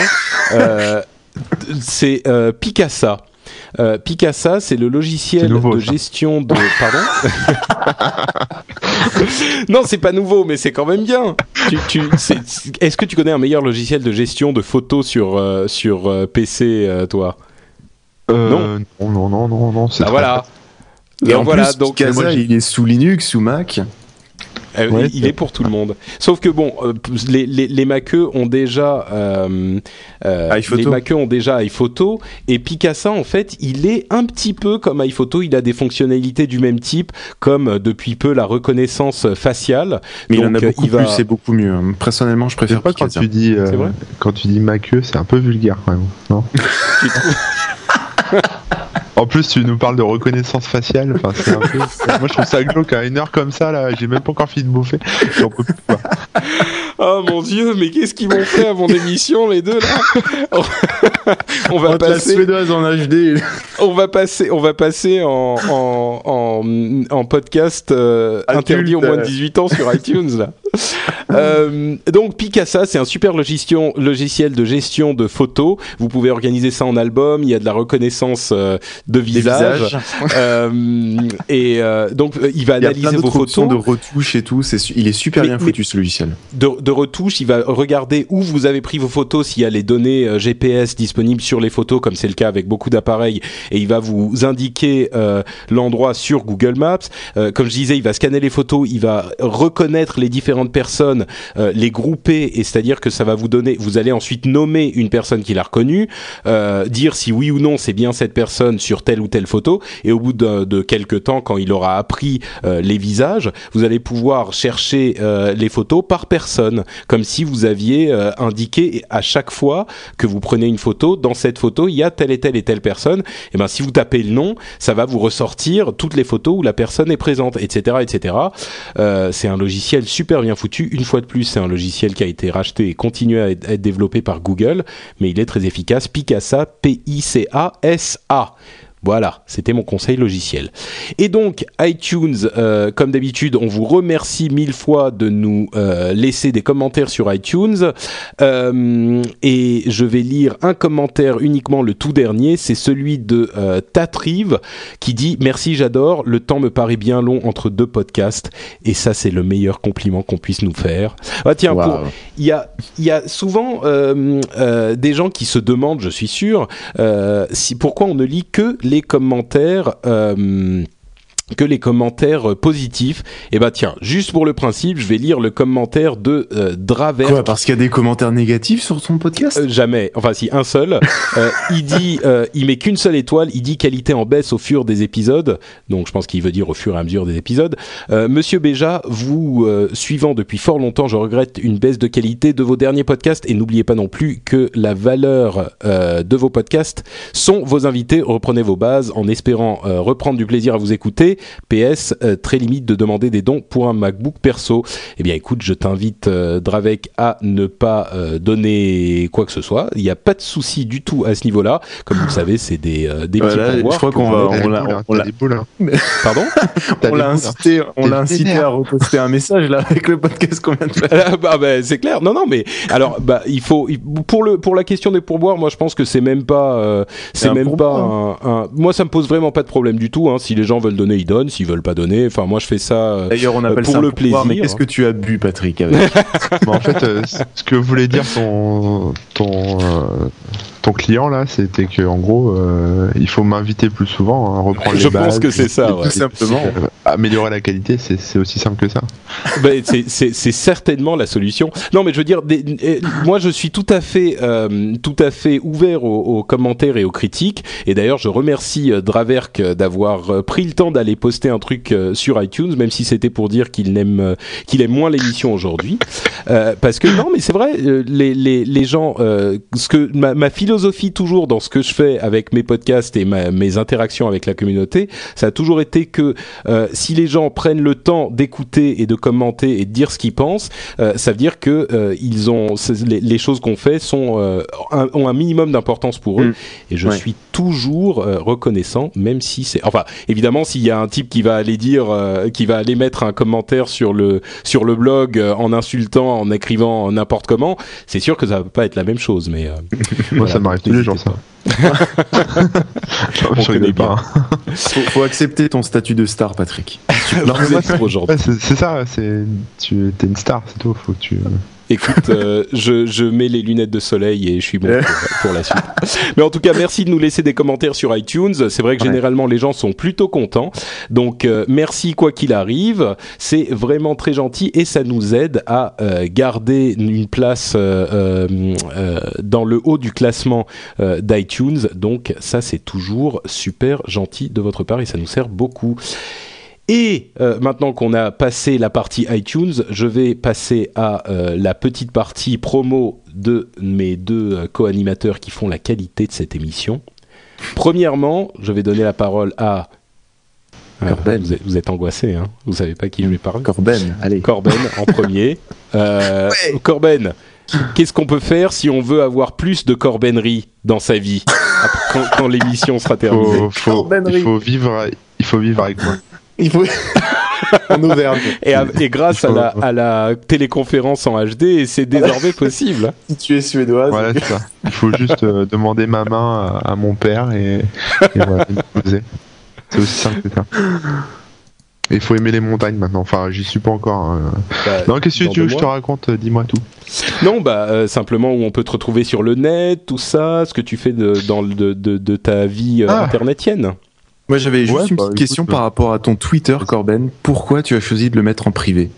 C'est Picasa. Picasa, c'est le logiciel de gestion de... Pardon ? Non, c'est pas nouveau, mais c'est quand même bien. Est-ce que tu connais un meilleur logiciel de gestion de photos sur PC, toi ? Non. C'est voilà. Et en plus, donc Picasa, il est sous Linux, sous Mac. Il est pour tout le monde. Sauf que bon, les Maceux ont déjà iPhoto et Picasa en fait, il est un petit peu comme iPhoto. Il a des fonctionnalités du même type, comme depuis peu la reconnaissance faciale. Mais donc, il en a beaucoup plus, c'est beaucoup mieux. Personnellement, je préfère Picasa. Quand tu dis Maceux, c'est un peu vulgaire quand même, non ? Tu trouves ? En plus, tu nous parles de reconnaissance faciale. Enfin, c'est un peu. Moi, je trouve ça glauque à une heure comme ça. Là, j'ai même pas encore fini de bouffer. J'en peux plus. Oh mon Dieu, mais qu'est-ce qu'ils m'ont fait à mon émission, les deux là ? On va passer. La suédoise en HD. On va passer en podcast interdit aux moins de 18 ans sur iTunes là. Donc Picasa, c'est un super logiciel de gestion de photos. Vous pouvez organiser ça en album. Il y a de la reconnaissance de visage. Donc il va analyser vos photos, de retouches et tout. Il est super bien foutu ce logiciel. De retouches, il va regarder où vous avez pris vos photos, s'il y a les données GPS disponibles sur les photos, comme c'est le cas avec beaucoup d'appareils, et il va vous indiquer l'endroit sur Google Maps. Comme je disais, il va scanner les photos, il va reconnaître les différentes personnes, les grouper, et c'est-à-dire que ça va vous allez ensuite nommer une personne qu'il a reconnue, dire si oui ou non c'est bien cette personne sur telle ou telle photo, et au bout de quelques temps, quand il aura appris les visages, vous allez pouvoir chercher les photos par personne, comme si vous aviez indiqué à chaque fois que vous prenez une photo, dans cette photo il y a telle et telle et telle personne, et ben si vous tapez le nom, ça va vous ressortir toutes les photos où la personne est présente, etc., etc. C'est un logiciel super bien foutu. Une fois de plus, c'est un logiciel qui a été racheté et continue à être développé par Google, mais il est très efficace. Picasa, P-I-C-A-S-A. Voilà, c'était mon conseil logiciel. Et donc, iTunes, comme d'habitude, on vous remercie 1000 fois de nous laisser des commentaires sur iTunes. Et je vais lire un commentaire uniquement, le tout dernier, c'est celui de Tatrive, qui dit « Merci, j'adore, le temps me paraît bien long entre deux podcasts. » Et ça, c'est le meilleur compliment qu'on puisse nous faire. Ah, tiens, il y a souvent des gens qui se demandent, je suis sûr, pourquoi on ne lit que les commentaires que les commentaires positifs. Et bah tiens, juste pour le principe, je vais lire le commentaire de Draver. Quoi, parce qu'il y a des commentaires négatifs sur ton podcast ? Jamais. Enfin si, un seul. Il dit, il met qu'une seule étoile. Il dit qualité en baisse au fur des épisodes. Donc je pense qu'il veut dire au fur et à mesure des épisodes. Monsieur Béja, vous suivant depuis fort longtemps, je regrette une baisse de qualité de vos derniers podcasts. Et n'oubliez pas non plus que la valeur de vos podcasts sont vos invités. Reprenez vos bases en espérant reprendre du plaisir à vous écouter. PS, très limite de demander des dons pour un MacBook perso. Eh bien écoute, je t'invite Dravec à ne pas donner quoi que ce soit. Il n'y a pas de souci du tout à ce niveau-là. Comme vous le savez, c'est des petits pourboires. Je crois qu'on l'a Pardon. On l'a incité à reposter un message là avec le podcast qu'on vient de faire. Bah, c'est clair. Non mais alors il faut pour la question des pourboires, moi je pense que c'est même pas moi ça me pose vraiment pas de problème du tout, hein. Si les gens veulent donner, ils donnent. S'ils veulent pas donner, enfin moi je fais ça d'ailleurs on appelle pour ça le plaisir. Mais qu'est-ce que tu as bu, Patrick, avec En fait, ce que voulait dire ton client là, c'était que en gros, il faut m'inviter plus souvent, hein, reprendre les bases. Je pense que c'est ça, ouais. Tout simplement. Améliorer la qualité, c'est aussi simple que ça. Ben, c'est certainement la solution. Non, mais je veux dire, moi je suis tout à fait ouvert aux commentaires et aux critiques. Et d'ailleurs, je remercie Draverk d'avoir pris le temps d'aller poster un truc sur iTunes, même si c'était pour dire qu'il aime moins l'émission aujourd'hui. Parce que non, mais c'est vrai, les gens, ce que ma philosophie toujours dans ce que je fais avec mes podcasts et mes interactions avec la communauté, ça a toujours été que si les gens prennent le temps d'écouter et de commenter et de dire ce qu'ils pensent, ça veut dire que les choses qu'on fait ont un minimum d'importance pour eux. Et je suis toujours reconnaissant, même si c'est, enfin évidemment s'il y a un type qui va aller dire, qui va aller mettre un commentaire sur le blog en insultant, en écrivant n'importe comment, c'est sûr que ça va pas être la même chose. Mais moi ça m'arrive tous les jours ça. On connaît bien. Faut accepter ton statut de star, Patrick. Non, c'est ça, tu es une star, c'est tout. Faut que tu. Écoute, je mets les lunettes de soleil et je suis bon pour la suite. Mais en tout cas, merci de nous laisser des commentaires sur iTunes. C'est vrai que généralement les gens sont plutôt contents. Donc merci quoi qu'il arrive. C'est vraiment très gentil et ça nous aide à garder une place dans le haut du classement d'iTunes. Donc ça, c'est toujours super gentil de votre part et ça nous sert beaucoup. Et maintenant qu'on a passé la partie iTunes, je vais passer à la petite partie promo de mes deux co-animateurs qui font la qualité de cette émission. Premièrement, je vais donner la parole à... Corben. Vous êtes angoissé, hein, vous savez pas qui je lui parle. Corben, allez. Corben en premier. Ouais. Corben, qu'est-ce qu'on peut faire si on veut avoir plus de corbenerie dans sa vie quand l'émission sera terminée? Il faut vivre avec moi. Il faut... en Auvergne. Et grâce à la téléconférence en HD, c'est désormais possible. Si tu es suédoise. Voilà, c'est ça. Il faut juste demander ma main à mon père et voilà, me poser. C'est aussi simple que ça. Et il faut aimer les montagnes maintenant. Enfin, j'y suis pas encore. Hein. Non, qu'est-ce que tu veux que je te raconte? Dis-moi tout. Non, simplement où on peut te retrouver sur le net, tout ça, ce que tu fais de ta vie internetienne. Moi, j'avais juste une petite question par rapport à ton Twitter, Corben. Pourquoi tu as choisi de le mettre en privé?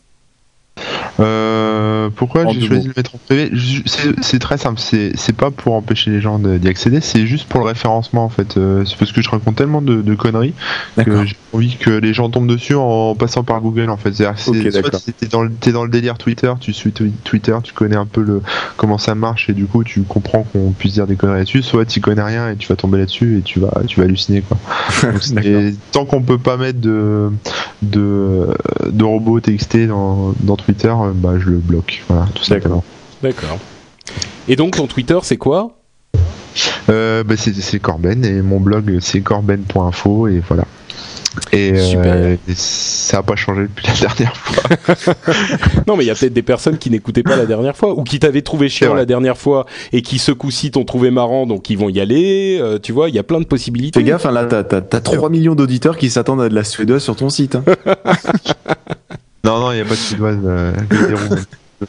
Pourquoi j'ai choisi de le mettre en privé? C'est très simple, c'est pas pour empêcher les gens d'y accéder, c'est juste pour le référencement en fait. C'est parce que je raconte tellement de conneries que j'ai envie que les gens tombent dessus en passant par Google en fait. Soit t'es dans le délire Twitter, tu suis Twitter, tu connais un peu comment ça marche et du coup tu comprends qu'on puisse dire des conneries là-dessus, soit tu connais rien et tu vas tomber là-dessus et tu vas halluciner quoi. Donc, tant qu'on peut pas mettre de robots TXT dans Twitter, je le bloque. Voilà, tout simplement. D'accord. Et donc ton Twitter c'est quoi? C'est Corben et mon blog c'est corben.info et voilà. Et ça n'a pas changé depuis la dernière fois. Non, mais il y a peut-être des personnes qui n'écoutaient pas la dernière fois ou qui t'avaient trouvé chiant la dernière fois et qui ce coup-ci t'ont trouvé marrant, donc ils vont y aller. Tu vois, il y a plein de possibilités. Fais gaffe, hein, là t'as 3 millions d'auditeurs qui s'attendent à de la suédoise sur ton site. Hein. Non, il n'y a pas de suédoise.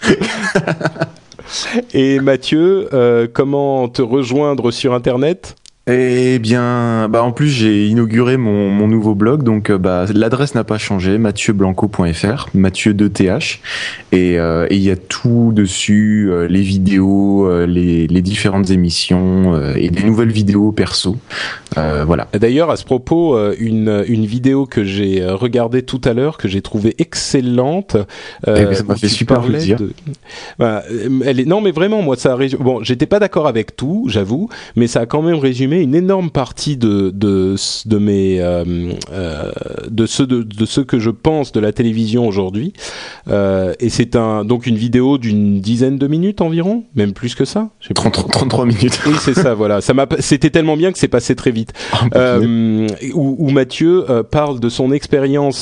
Et Mathieu, comment te rejoindre sur Internet? Eh bien, en plus j'ai inauguré mon nouveau blog, donc l'adresse n'a pas changé, mathieu.blanco.fr, Mathieu 2th, et il y a tout dessus, les vidéos, les différentes émissions et des nouvelles vidéos perso. Voilà. D'ailleurs, à ce propos, une vidéo que j'ai regardée tout à l'heure, que j'ai trouvée excellente. Ça m'a fait super plaisir. Non, mais vraiment, moi, ça a résumé. Bon, j'étais pas d'accord avec tout, j'avoue, mais ça a quand même résumé une énorme partie de ce que je pense de la télévision aujourd'hui. Et c'est donc une vidéo d'une dizaine de minutes environ, même plus que ça. 33 minutes. Oui, c'est ça, voilà. C'était tellement bien que c'est passé très vite. Où Mathieu parle de son expérience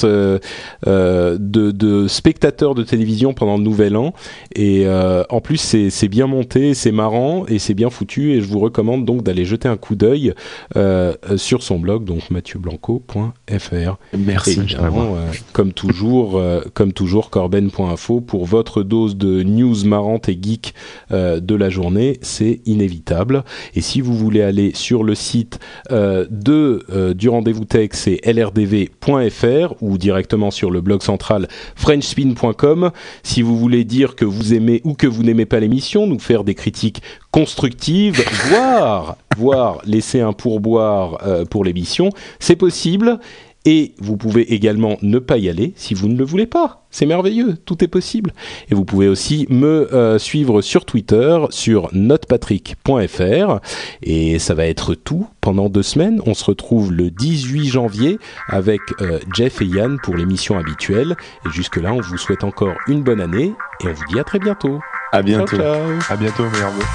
de spectateur de télévision pendant le Nouvel An. Et en plus, c'est bien monté, c'est marrant et c'est bien foutu. Et je vous recommande donc d'aller jeter un coup d'œil sur son blog, donc mathieuBlanco.fr. Merci. Et évidemment, comme toujours, corben.info pour votre dose de news marrantes et geek de la journée, c'est inévitable. Et si vous voulez aller sur le site du Rendez-vous Tech, c'est lrdv.fr ou directement sur le blog central frenchspin.com. Si vous voulez dire que vous aimez ou que vous n'aimez pas l'émission, nous faire des critiques constructives, voire laisser un pourboire pour l'émission, c'est possible. Et vous pouvez également ne pas y aller si vous ne le voulez pas. C'est merveilleux, tout est possible. Et vous pouvez aussi me suivre sur Twitter, sur notepatrick.fr. Et ça va être tout pendant 2 semaines. On se retrouve le 18 janvier avec Jeff et Yann pour l'émission habituelle. Et jusque-là, on vous souhaite encore une bonne année et on vous dit à très bientôt. À bientôt. Ciao, ciao. À bientôt, meilleurs vœux.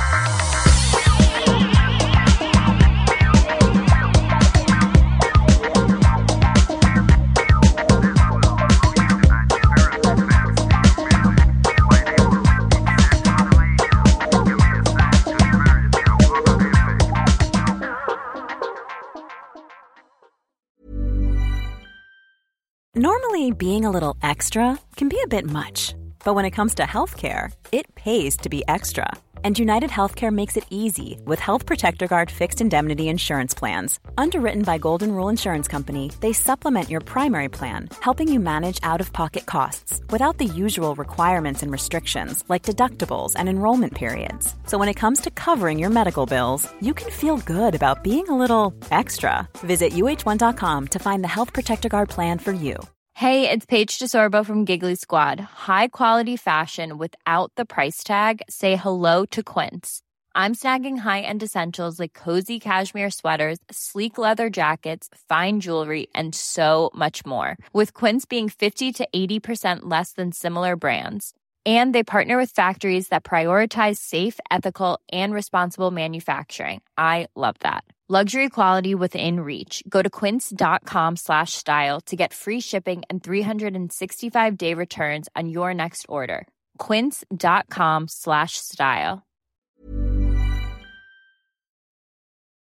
Normally, being a little extra can be a bit much, but when it comes to healthcare, it pays to be extra. And United Healthcare makes it easy with Health Protector Guard fixed indemnity insurance plans. Underwritten by Golden Rule Insurance Company, they supplement your primary plan, helping you manage out-of-pocket costs without the usual requirements and restrictions like deductibles and enrollment periods. So when it comes to covering your medical bills, you can feel good about being a little extra. Visit uh1.com to find the Health Protector Guard plan for you. Hey, it's Paige DeSorbo from Giggly Squad. High quality fashion without the price tag. Say hello to Quince. I'm snagging high-end essentials like cozy cashmere sweaters, sleek leather jackets, fine jewelry, and so much more. With Quince being 50 to 80% less than similar brands. And they partner with factories that prioritize safe, ethical, and responsible manufacturing. I love that. Luxury quality within reach. Go to quince.com/style to get free shipping and 365-day returns on your next order. Quince.com/style.